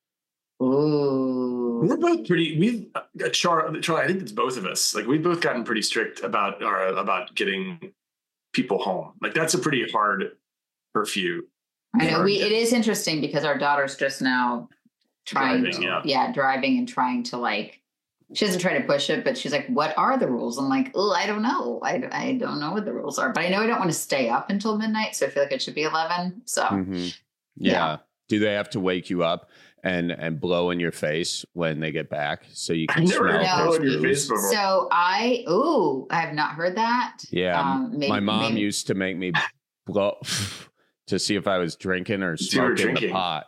Speaker 10: Ooh.
Speaker 11: We're both pretty. Charlie, I think it's both of us. Like we've both gotten pretty strict about getting people home. Like that's a pretty hard curfew.
Speaker 10: I know it is interesting because our daughter's just now driving and trying to like, she doesn't try to push it, but she's like, what are the rules? I'm like, oh, I don't know. I don't know what the rules are, but I know I don't want to stay up until midnight. So I feel like it should be 11. So
Speaker 8: Yeah. Do they have to wake you up and blow in your face when they get back so you can smell those booze?
Speaker 10: So I have not heard that.
Speaker 8: Yeah. My mom used to make me blow to see if I was drinking or smoking the pot.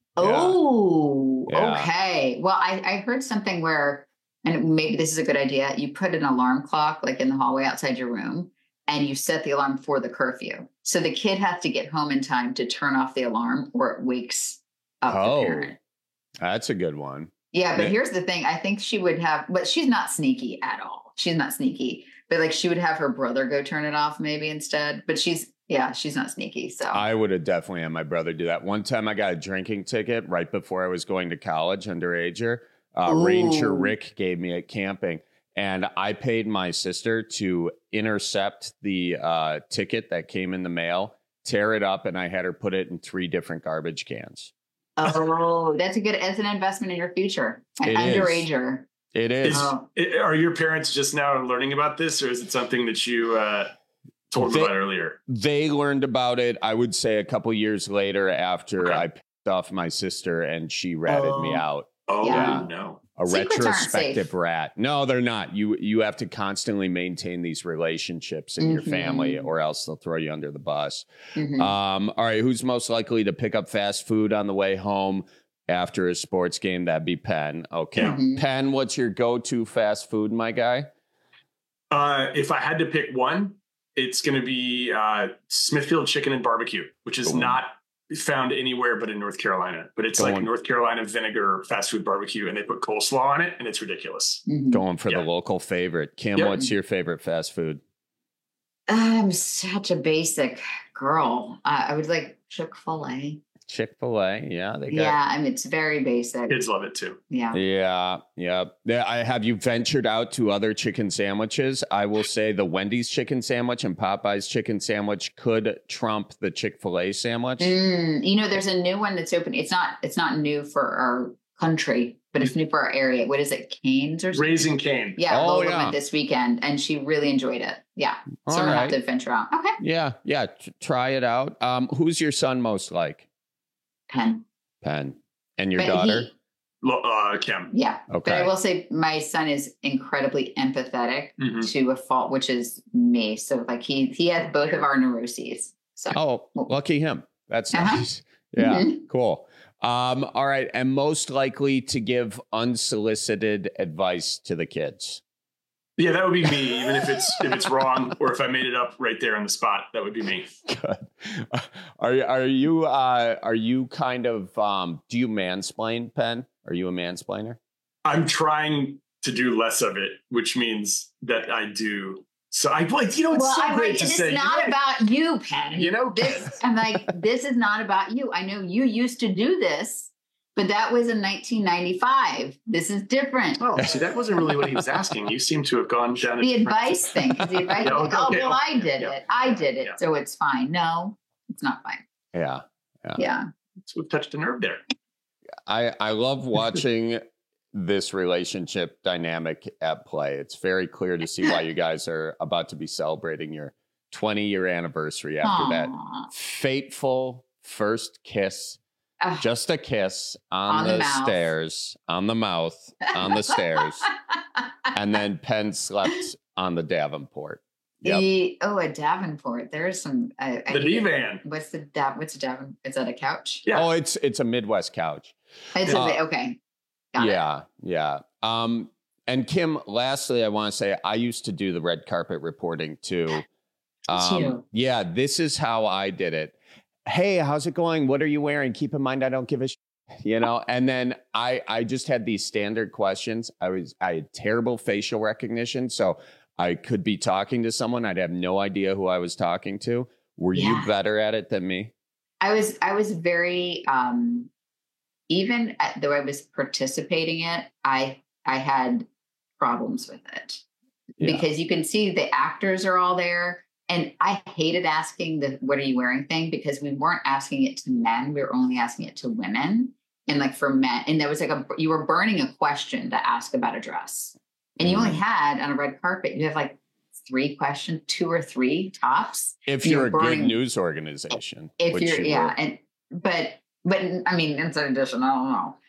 Speaker 10: Oh,
Speaker 8: Yeah.
Speaker 10: okay. Well, I heard something where, and maybe this is a good idea. You put an alarm clock like in the hallway outside your room and you set the alarm for the curfew. So the kid has to get home in time to turn off the alarm or it wakes up the parent.
Speaker 8: That's a good one.
Speaker 10: Yeah, but here's the thing. I think she would have, but she's not sneaky at all. She's not sneaky, but like she would have her brother go turn it off maybe instead. But she's not sneaky. So
Speaker 8: I would have definitely had my brother do that. One time I got a drinking ticket right before I was going to college, underager. Ranger Rick gave me at camping, and I paid my sister to intercept the ticket that came in the mail, tear it up, and I had her put it in 3 different garbage cans.
Speaker 10: Oh, that's an investment in your future. An
Speaker 8: It is.
Speaker 10: underager.
Speaker 8: It is.
Speaker 11: Are your parents just now learning about this, or is it something that you told them about earlier?
Speaker 8: They learned about it, I would say, a couple years later after I picked off my sister and she ratted me out.
Speaker 11: Oh,
Speaker 8: yeah.
Speaker 11: no.
Speaker 8: A
Speaker 10: Secrets aren't
Speaker 8: retrospective
Speaker 10: safe.
Speaker 8: rat. No, they're not. You have to constantly maintain these relationships in your family or else they'll throw you under the bus. All right. Who's most likely to pick up fast food on the way home after a sports game? That'd be Penn. Okay. Penn, what's your go-to fast food, my guy?
Speaker 11: If I had to pick one, it's going to be Smithfield Chicken and Barbecue, which is not found anywhere but in North Carolina. But it's like North Carolina vinegar fast food barbecue, and they put coleslaw on it, and it's ridiculous.
Speaker 8: Going for the local favorite. Kim, what's your favorite fast food?
Speaker 10: I'm such a basic girl. I would like Chick-fil-A.
Speaker 8: Chick-fil-A. Yeah, they got.
Speaker 10: Yeah, I mean, it's very basic.
Speaker 11: Kids love it too.
Speaker 10: Yeah.
Speaker 8: Yeah. Have you ventured out to other chicken sandwiches? I will say the Wendy's chicken sandwich and Popeye's chicken sandwich could trump the Chick-fil-A sandwich.
Speaker 10: There's a new one that's open. It's not new for our country, but it's new for our area. What is it? Cane's or something?
Speaker 11: Raising Cane.
Speaker 10: Yeah, Lola went this weekend and she really enjoyed it. Yeah. So I'm gonna have to venture out. Okay.
Speaker 8: Yeah. Try it out. Who's your son most like?
Speaker 10: Penn.
Speaker 8: And your daughter?
Speaker 11: Kim.
Speaker 10: Yeah.
Speaker 8: Okay.
Speaker 10: But I will say my son is incredibly empathetic to a fault, which is me. So like he has both of our neuroses. So
Speaker 8: lucky him. That's nice. Yeah. Cool. All right. And most likely to give unsolicited advice to the kids.
Speaker 11: Yeah, that would be me, even if it's wrong or if I made it up right there on the spot. That would be me.
Speaker 8: Good. Are you kind of do you mansplain, Penn? Are you a mansplainer?
Speaker 11: I'm trying to do less of it, which means that I do. So I like, it's so great to say.
Speaker 10: It's not about you, Penn. I'm like, this is not about you. I know you used to do this. But that was in 1995. This is different.
Speaker 11: Oh, see, that wasn't really what he was asking. You seem to have gone down
Speaker 10: the advice thing. The advice I did it. I did it, so it's fine. No, it's not fine.
Speaker 11: Yeah. So we've touched a nerve there.
Speaker 8: I love watching this relationship dynamic at play. It's very clear to see why you guys are about to be celebrating your 20-year anniversary after that fateful first kiss. Just a kiss on the stairs, on the mouth, on the stairs. And then Penn slept on the Davenport.
Speaker 10: Yep. A Davenport. There's some.
Speaker 11: The divan.
Speaker 10: What's a Davenport? Is that a couch?
Speaker 8: Yeah. Oh, it's a Midwest couch.
Speaker 10: It's okay. Got it.
Speaker 8: Yeah. And Kim, lastly, I want to say I used to do the red carpet reporting too. Yeah, this is how I did it. Hey, how's it going? What are you wearing? Keep in mind, I don't give a shit, and then I just had these standard questions. I had terrible facial recognition. So I could be talking to someone. I'd have no idea who I was talking to. Were you better at it than me?
Speaker 10: I was very, even though I was participating in it, I had problems with it because you can see the actors are all there. And I hated asking the "what are you wearing" thing because we weren't asking it to men. We were only asking it to women. And like for men, and there was like you were burning a question to ask about a dress. And you only had on a red carpet, you have like 3 questions, 2 or 3 tops.
Speaker 8: If you're a good news organization.
Speaker 10: But I mean, inside edition, I don't know.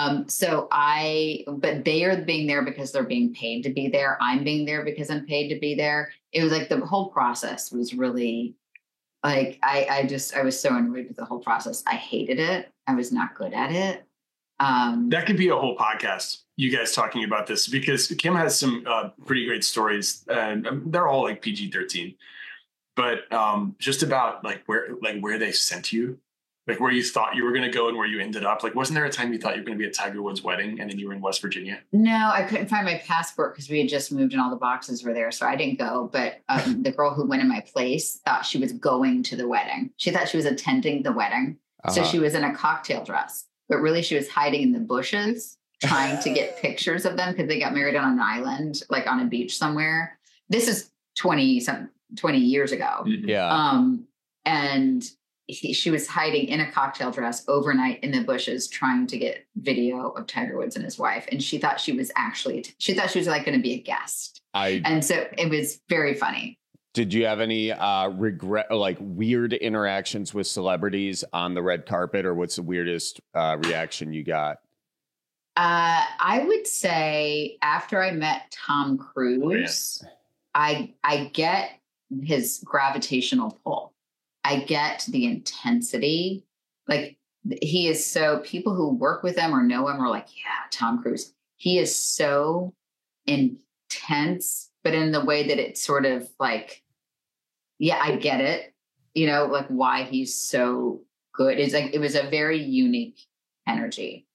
Speaker 10: But they are being there because they're being paid to be there. I'm being there because I'm paid to be there. It was like the whole process was really like, I was so annoyed with the whole process. I hated it. I was not good at it.
Speaker 11: That could be a whole podcast, you guys talking about this, because Kim has some pretty great stories and they're all like PG-13, but just about where they sent you. Like where you thought you were going to go and where you ended up. Like, wasn't there a time you thought you were going to be at Tiger Woods' wedding and then you were in West Virginia?
Speaker 10: No, I couldn't find my passport because we had just moved and all the boxes were there. So I didn't go. But the girl who went in my place thought she was going to the wedding. She thought she was attending the wedding. So she was in a cocktail dress, but really she was hiding in the bushes trying to get pictures of them because they got married on an island, like on a beach somewhere. This is 20 years ago.
Speaker 8: Yeah.
Speaker 10: And she was hiding in a cocktail dress overnight in the bushes trying to get video of Tiger Woods and his wife. And she thought she was like going to be a guest. And so it was very funny.
Speaker 8: Did you have any weird interactions with celebrities on the red carpet, or what's the weirdest reaction you got?
Speaker 10: I would say after I met Tom Cruise, I get his gravitational pull. I get the intensity. Like he is so, people who work with him or know him are like, yeah, Tom Cruise. He is so intense, but in the way that it's sort of like, yeah, I get it. Like why he's so good. It's like, it was a very unique energy.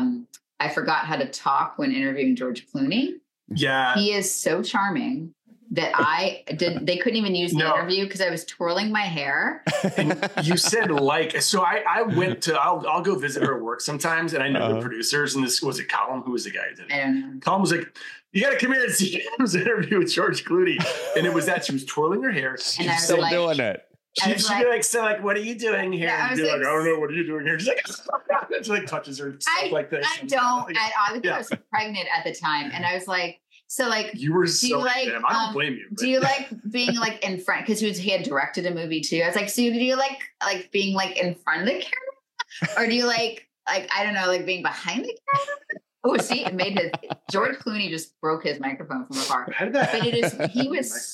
Speaker 10: I forgot how to talk when interviewing George Clooney.
Speaker 11: Yeah.
Speaker 10: He is so charming, that I didn't. They couldn't even use the interview because I was twirling my hair.
Speaker 11: And you said so I went to. I'll go visit her at work sometimes, and I know the producers. And this was it. Colin, who was the guy who did it?
Speaker 10: I don't know.
Speaker 11: Colin was like, "You got to come here and see Cam's interview with George Clooney." And it was that she was twirling her hair.
Speaker 10: And I was
Speaker 8: Still
Speaker 10: like,
Speaker 8: doing it.
Speaker 11: She'd be like, "So, like, what are you doing here?"
Speaker 10: Yeah,
Speaker 11: and be like, "I don't know. What are you doing here?" She's like, she like touches her stuff like this.
Speaker 10: I don't. I was pregnant at the time, and I was like, so like,
Speaker 11: you were so
Speaker 10: you like,
Speaker 11: damn. I don't blame you.
Speaker 10: Do you like being like in front? Because he had directed a movie too. I was like, so do you like being like in front of the camera, or do you like I don't know, like being behind the camera? Oh, see, it made George Clooney just broke his microphone from afar.
Speaker 11: How did that?
Speaker 10: But he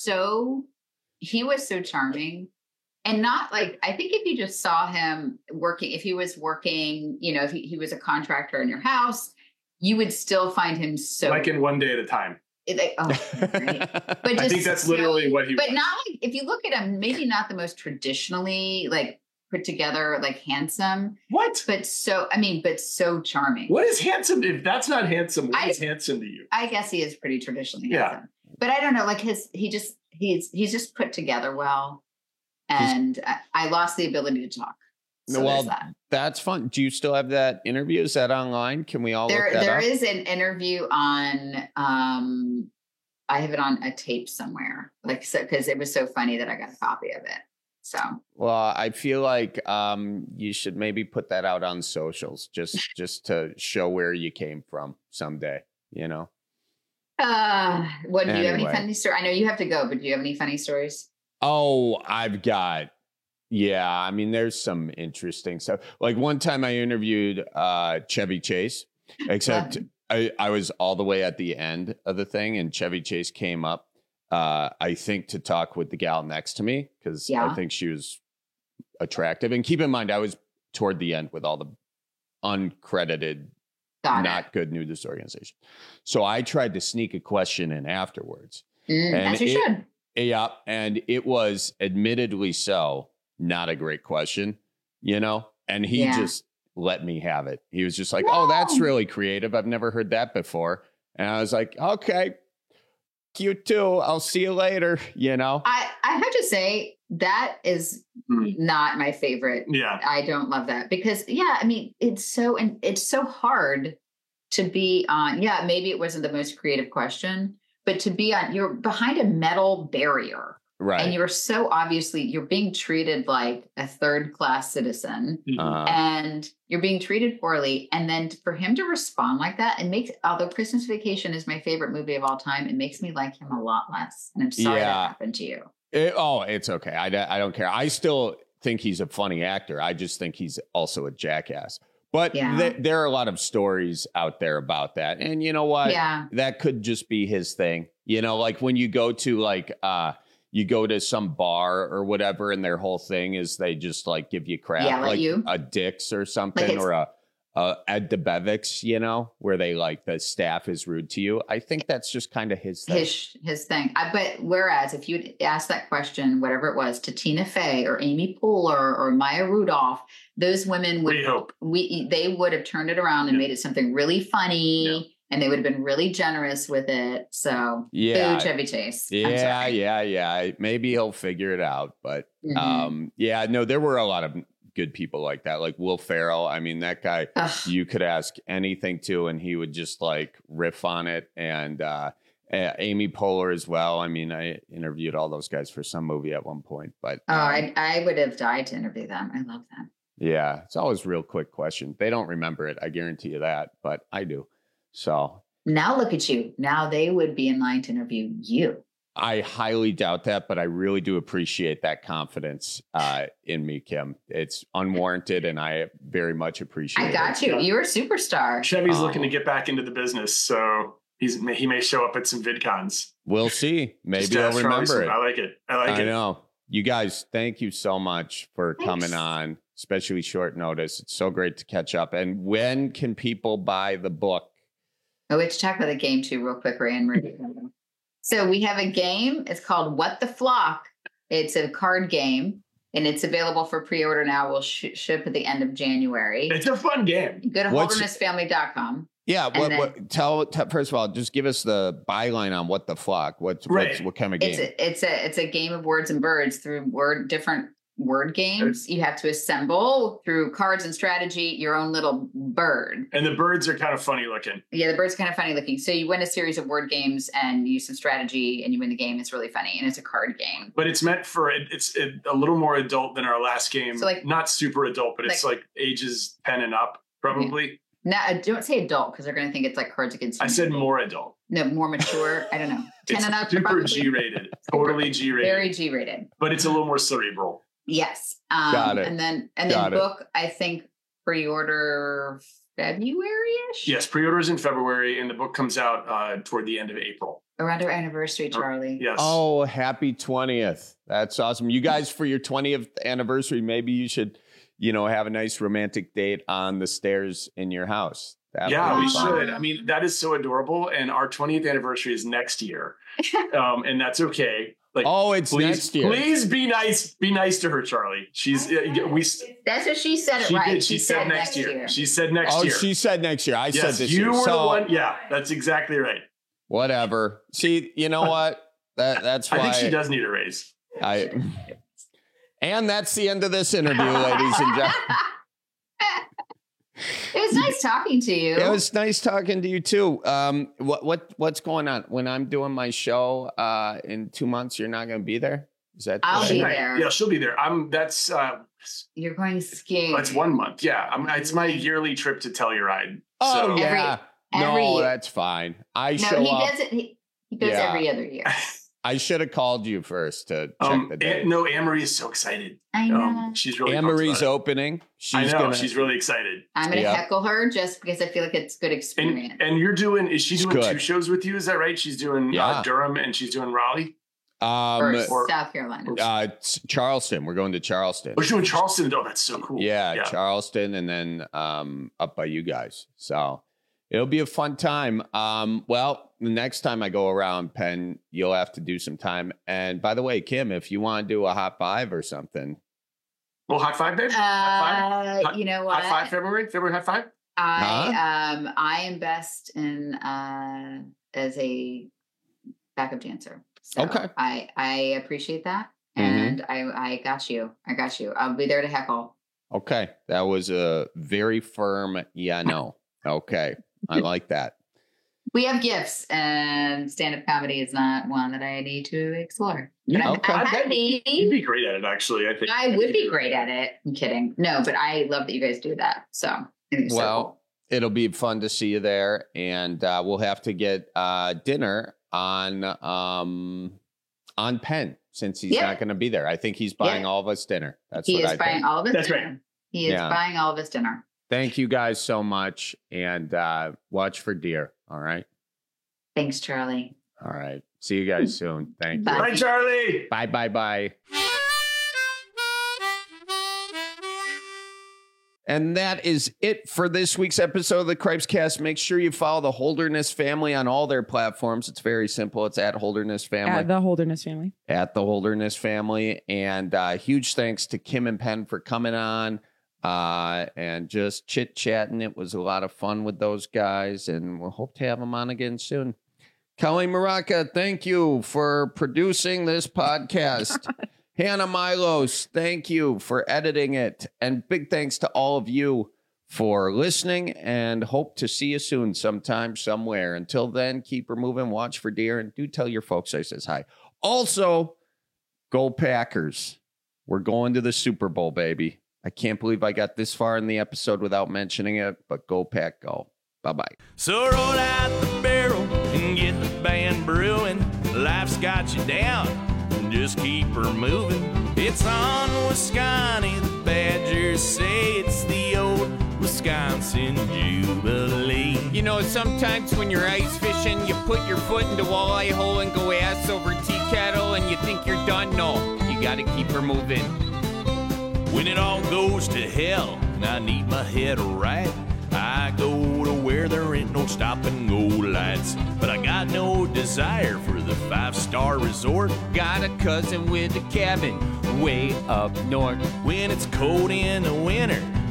Speaker 10: was so charming. And not like, I think if you just saw him working, if he was working, if he was a contractor in your house, you would still find him so.
Speaker 11: Like in One Day at a Time.
Speaker 10: Great. But just
Speaker 11: I think that's literally what he
Speaker 10: But
Speaker 11: was.
Speaker 10: not like, if you look at him, maybe not the most traditionally like put together, like handsome.
Speaker 11: What?
Speaker 10: But so charming.
Speaker 11: What is handsome? If that's not handsome, what is handsome to you?
Speaker 10: I guess he is pretty traditionally handsome. But I don't know, like he's just put together well. And I lost the ability to talk. So
Speaker 8: that's fun. Do you still have that interview? Is that online? Can we all look that up?
Speaker 10: There is an interview on, I have it on a tape somewhere, because it was so funny that I got a copy of it. So,
Speaker 8: well, I feel like you should maybe put that out on socials just to show where you came from someday, Do you have any
Speaker 10: funny stories? I know you have to go, but do you have any funny stories?
Speaker 8: Oh, I've got, I mean, there's some interesting stuff. Like one time I interviewed Chevy Chase, except I was all the way at the end of the thing, and Chevy Chase came up, I think, to talk with the gal next to me, because I think she was attractive. And keep in mind, I was toward the end with all the uncredited, not good news organization. So I tried to sneak a question in afterwards.
Speaker 10: As you should.
Speaker 8: Yeah, and it was admittedly so not a great question, and he just let me have it. He was just like, "Oh, that's really creative. I've never heard that before." And I was like, "Okay, you too. I'll see you later."
Speaker 10: I have to say that is not my favorite.
Speaker 11: Yeah,
Speaker 10: I don't love that because I mean, it's so hard to be on. Yeah, maybe it wasn't the most creative question. But to be you're behind a metal barrier,
Speaker 8: right?
Speaker 10: And you're being treated like a third-class citizen, and you're being treated poorly. And then for him to respond like that, although Christmas Vacation is my favorite movie of all time, it makes me like him a lot less. And I'm sorry that happened to you.
Speaker 8: It's okay. I don't care. I still think he's a funny actor. I just think he's also a jackass. But there are a lot of stories out there about that. And you know what?
Speaker 10: Yeah.
Speaker 8: That could just be his thing. Like when you go to you go to some bar or whatever, and their whole thing is they just like give you crap, like a Dick's or something, or a Ed DeBevick's, where they like the staff is rude to you. I think that's just kind of his thing.
Speaker 10: His thing. But whereas if you'd asked that question, whatever it was, to Tina Fey or Amy Poehler or Maya Rudolph, those women they would have turned it around and made it something really funny, and they would have been really generous with it. So Chevy Chase.
Speaker 8: Yeah. Maybe he'll figure it out. But there were a lot of good people like that, like Will Ferrell. I mean, that guy, you could ask anything to, and he would just like riff on it. And Amy Poehler as well. I mean, I interviewed all those guys for some movie at one point, but
Speaker 10: I would have died to interview them. I love them.
Speaker 8: Yeah, it's always a real quick question. They don't remember it, I guarantee you that, but I do. So
Speaker 10: now look at you. Now they would be in line to interview you.
Speaker 8: I highly doubt that, but I really do appreciate that confidence in me, Kim. It's unwarranted, and I very much appreciate it.
Speaker 10: I got you. You're a superstar.
Speaker 11: Chevy's looking to get back into the business, so he may show up at some VidCons.
Speaker 8: We'll see. Maybe I'll remember it.
Speaker 11: I like it. I
Speaker 8: know. You guys, thank you so much for coming on, especially short notice. It's so great to catch up. And when can people buy the book?
Speaker 10: Oh, we have to talk about the game too, real quick, Ray and Marie. So we have a game. It's called What the Flock. It's a card game, and it's available for pre-order now. We'll ship at the end of January.
Speaker 11: It's a fun game.
Speaker 10: Go to holdernessfamily.com.
Speaker 8: Yeah. Tell first of all, just give us the byline on What the Flock. What kind of game?
Speaker 10: It's a game of words and birds through different word games. You have to assemble through cards and strategy your own little bird.
Speaker 11: And the birds are kind of funny looking.
Speaker 10: Yeah, the bird's kind of funny looking. So you win a series of word games and use some strategy and you win the game. It's really funny. And it's a card game.
Speaker 11: But it's meant for, it's a little more adult than our last game. So not super adult, but it's like ages 10 and up, probably.
Speaker 10: Yeah. No, don't say adult because they're going to think it's like Cards Against Humanity.
Speaker 11: I said more adult.
Speaker 10: No, more mature. I don't know. 10 and up.
Speaker 11: Super G-rated. Totally G-rated.
Speaker 10: Very G-rated.
Speaker 11: But it's a little more cerebral.
Speaker 10: Yes.
Speaker 8: Got it.
Speaker 10: And then book, I think pre-order February-ish?
Speaker 11: Yes, pre-order is in February, and the book comes out toward the end of April.
Speaker 10: Around our anniversary, Charlie.
Speaker 11: Yes.
Speaker 8: Oh, happy 20th. That's awesome. You guys, for your 20th anniversary, maybe you should, have a nice romantic date on the stairs in your house.
Speaker 11: We should. I mean, that is so adorable. And our 20th anniversary is next year. And that's okay.
Speaker 8: It's next year.
Speaker 11: Please be nice. Be nice to her, Charlie.
Speaker 10: That's what she said.
Speaker 11: She
Speaker 10: right.
Speaker 11: did. She said next year. She said next year.
Speaker 8: Oh, she said next year. I said this year.
Speaker 11: You were the one. Yeah, that's exactly right.
Speaker 8: Whatever. See, you know what? That's why
Speaker 11: I think she does need a raise.
Speaker 8: And that's the end of this interview, ladies and gentlemen.
Speaker 10: It was nice talking to you.
Speaker 8: It was nice talking to you too. What's going on? When I'm doing my show in 2 months, you're not going to be there? Is that?
Speaker 10: I'll be there.
Speaker 11: Yeah, she'll be there.
Speaker 10: You're going skiing.
Speaker 11: That's 1 month. Yeah, it's my yearly trip to Telluride.
Speaker 8: Oh yeah. No, that's fine.
Speaker 10: He does it. He goes every other year.
Speaker 8: I should have called you first to check the date.
Speaker 11: No, Anne-Marie is so excited.
Speaker 10: I know.
Speaker 11: She's really
Speaker 8: Anne-Marie's opening.
Speaker 11: She's really excited.
Speaker 10: I'm going to heckle her just because I feel like it's good experience.
Speaker 11: And is she doing 2 shows with you? Is that right? She's doing Durham and she's doing Raleigh?
Speaker 10: Or South Carolina.
Speaker 8: Charleston. We're going to Charleston.
Speaker 11: We're doing Charleston. Oh, that's so cool.
Speaker 8: Yeah, Charleston and then up by you guys. So it'll be a fun time. Well, the next time I go around Penn, you'll have to do some time. And by the way, Kim, if you want to do a hot 5 or something.
Speaker 11: Well, hot 5, babe? Hot 5?
Speaker 10: You know what?
Speaker 11: Hot 5 February hot 5?
Speaker 10: I am best in as a backup dancer. So
Speaker 8: okay.
Speaker 10: I appreciate that. And I got you. I'll be there to heckle.
Speaker 8: Okay. That was a very firm no. Okay. I like that.
Speaker 10: We have gifts, and stand-up comedy is not one that I need to explore. But
Speaker 11: You'd be great at it, actually. I think
Speaker 10: I would be great at it. I'm kidding. No, but I love that you guys do that. So, cool.
Speaker 8: It'll be fun to see you there, and we'll have to get dinner on Penn since he's not going to be there. I think he's buying all of us dinner.
Speaker 10: He is buying all of us dinner.
Speaker 11: Right.
Speaker 10: He is buying all of us dinner.
Speaker 8: Thank you guys so much, and watch for deer. All right.
Speaker 10: Thanks, Charlie.
Speaker 8: All right. See you guys soon. Thank you.
Speaker 11: Bye, Charlie.
Speaker 8: Bye. And that is it for this week's episode of the Cripescast. Make sure you follow the Holderness family on all their platforms. It's very simple. It's at Holderness family.
Speaker 9: At the Holderness family.
Speaker 8: At the Holderness family. And huge thanks to Kim and Penn for coming on. And just chit-chatting. It was a lot of fun with those guys, and we'll hope to have them on again soon. Kelly Maraca, thank you for producing this podcast. Hannah Milos, thank you for editing it. And big thanks to all of you for listening, and hope to see you soon sometime, somewhere. Until then, keep her moving, watch for deer, and do tell your folks I says hi. Also, go Packers. We're going to the Super Bowl, baby. I can't believe I got this far in the episode without mentioning it, but go Pack, go. Bye-bye.
Speaker 17: So roll out the barrel and get the band brewing. Life's got you down, just keep her moving. It's on Wisconsin, the Badgers say it's the old Wisconsin Jubilee.
Speaker 18: You know, sometimes when you're ice fishing, you put your foot into walleye hole and go ass over tea kettle and you think you're done. No, you gotta keep her moving.
Speaker 17: When it all goes to hell and I need my head right, I go to where there ain't no stop and go lights. But I got no desire for the 5-star resort.
Speaker 18: Got a cousin with a cabin way up north.
Speaker 17: When it's cold in the winter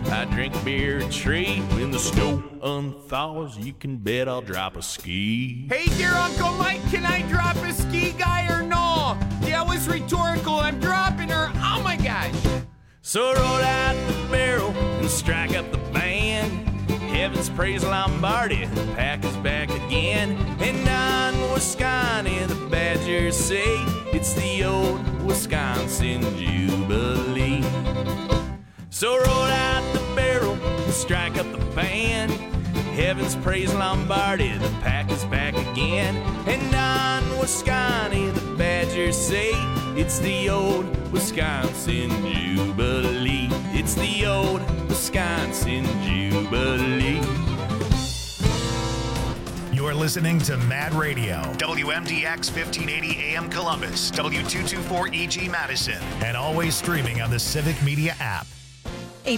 Speaker 17: I drink beer tree. When the snow unthaws, you can bet I'll drop a ski.
Speaker 18: Hey there, Uncle Mike, can I drop a ski guy or no? That was rhetorical, I'm dropping her, oh my gosh.
Speaker 17: So roll out the barrel and strike up the band. Heaven's praise Lombardi, the pack is back again. And on Wisconsin, the Badgers say it's the old Wisconsin Jubilee. So roll out the barrel and strike up the band. Heaven's praise Lombardi, the pack is back again. And on Wisconsin, the Badgers say it's the old Wisconsin Jubilee. It's the old Wisconsin Jubilee.
Speaker 1: You're listening to Mad Radio, WMDX 1580 AM Columbus, W224 EG Madison, and always streaming on the Civic Media app.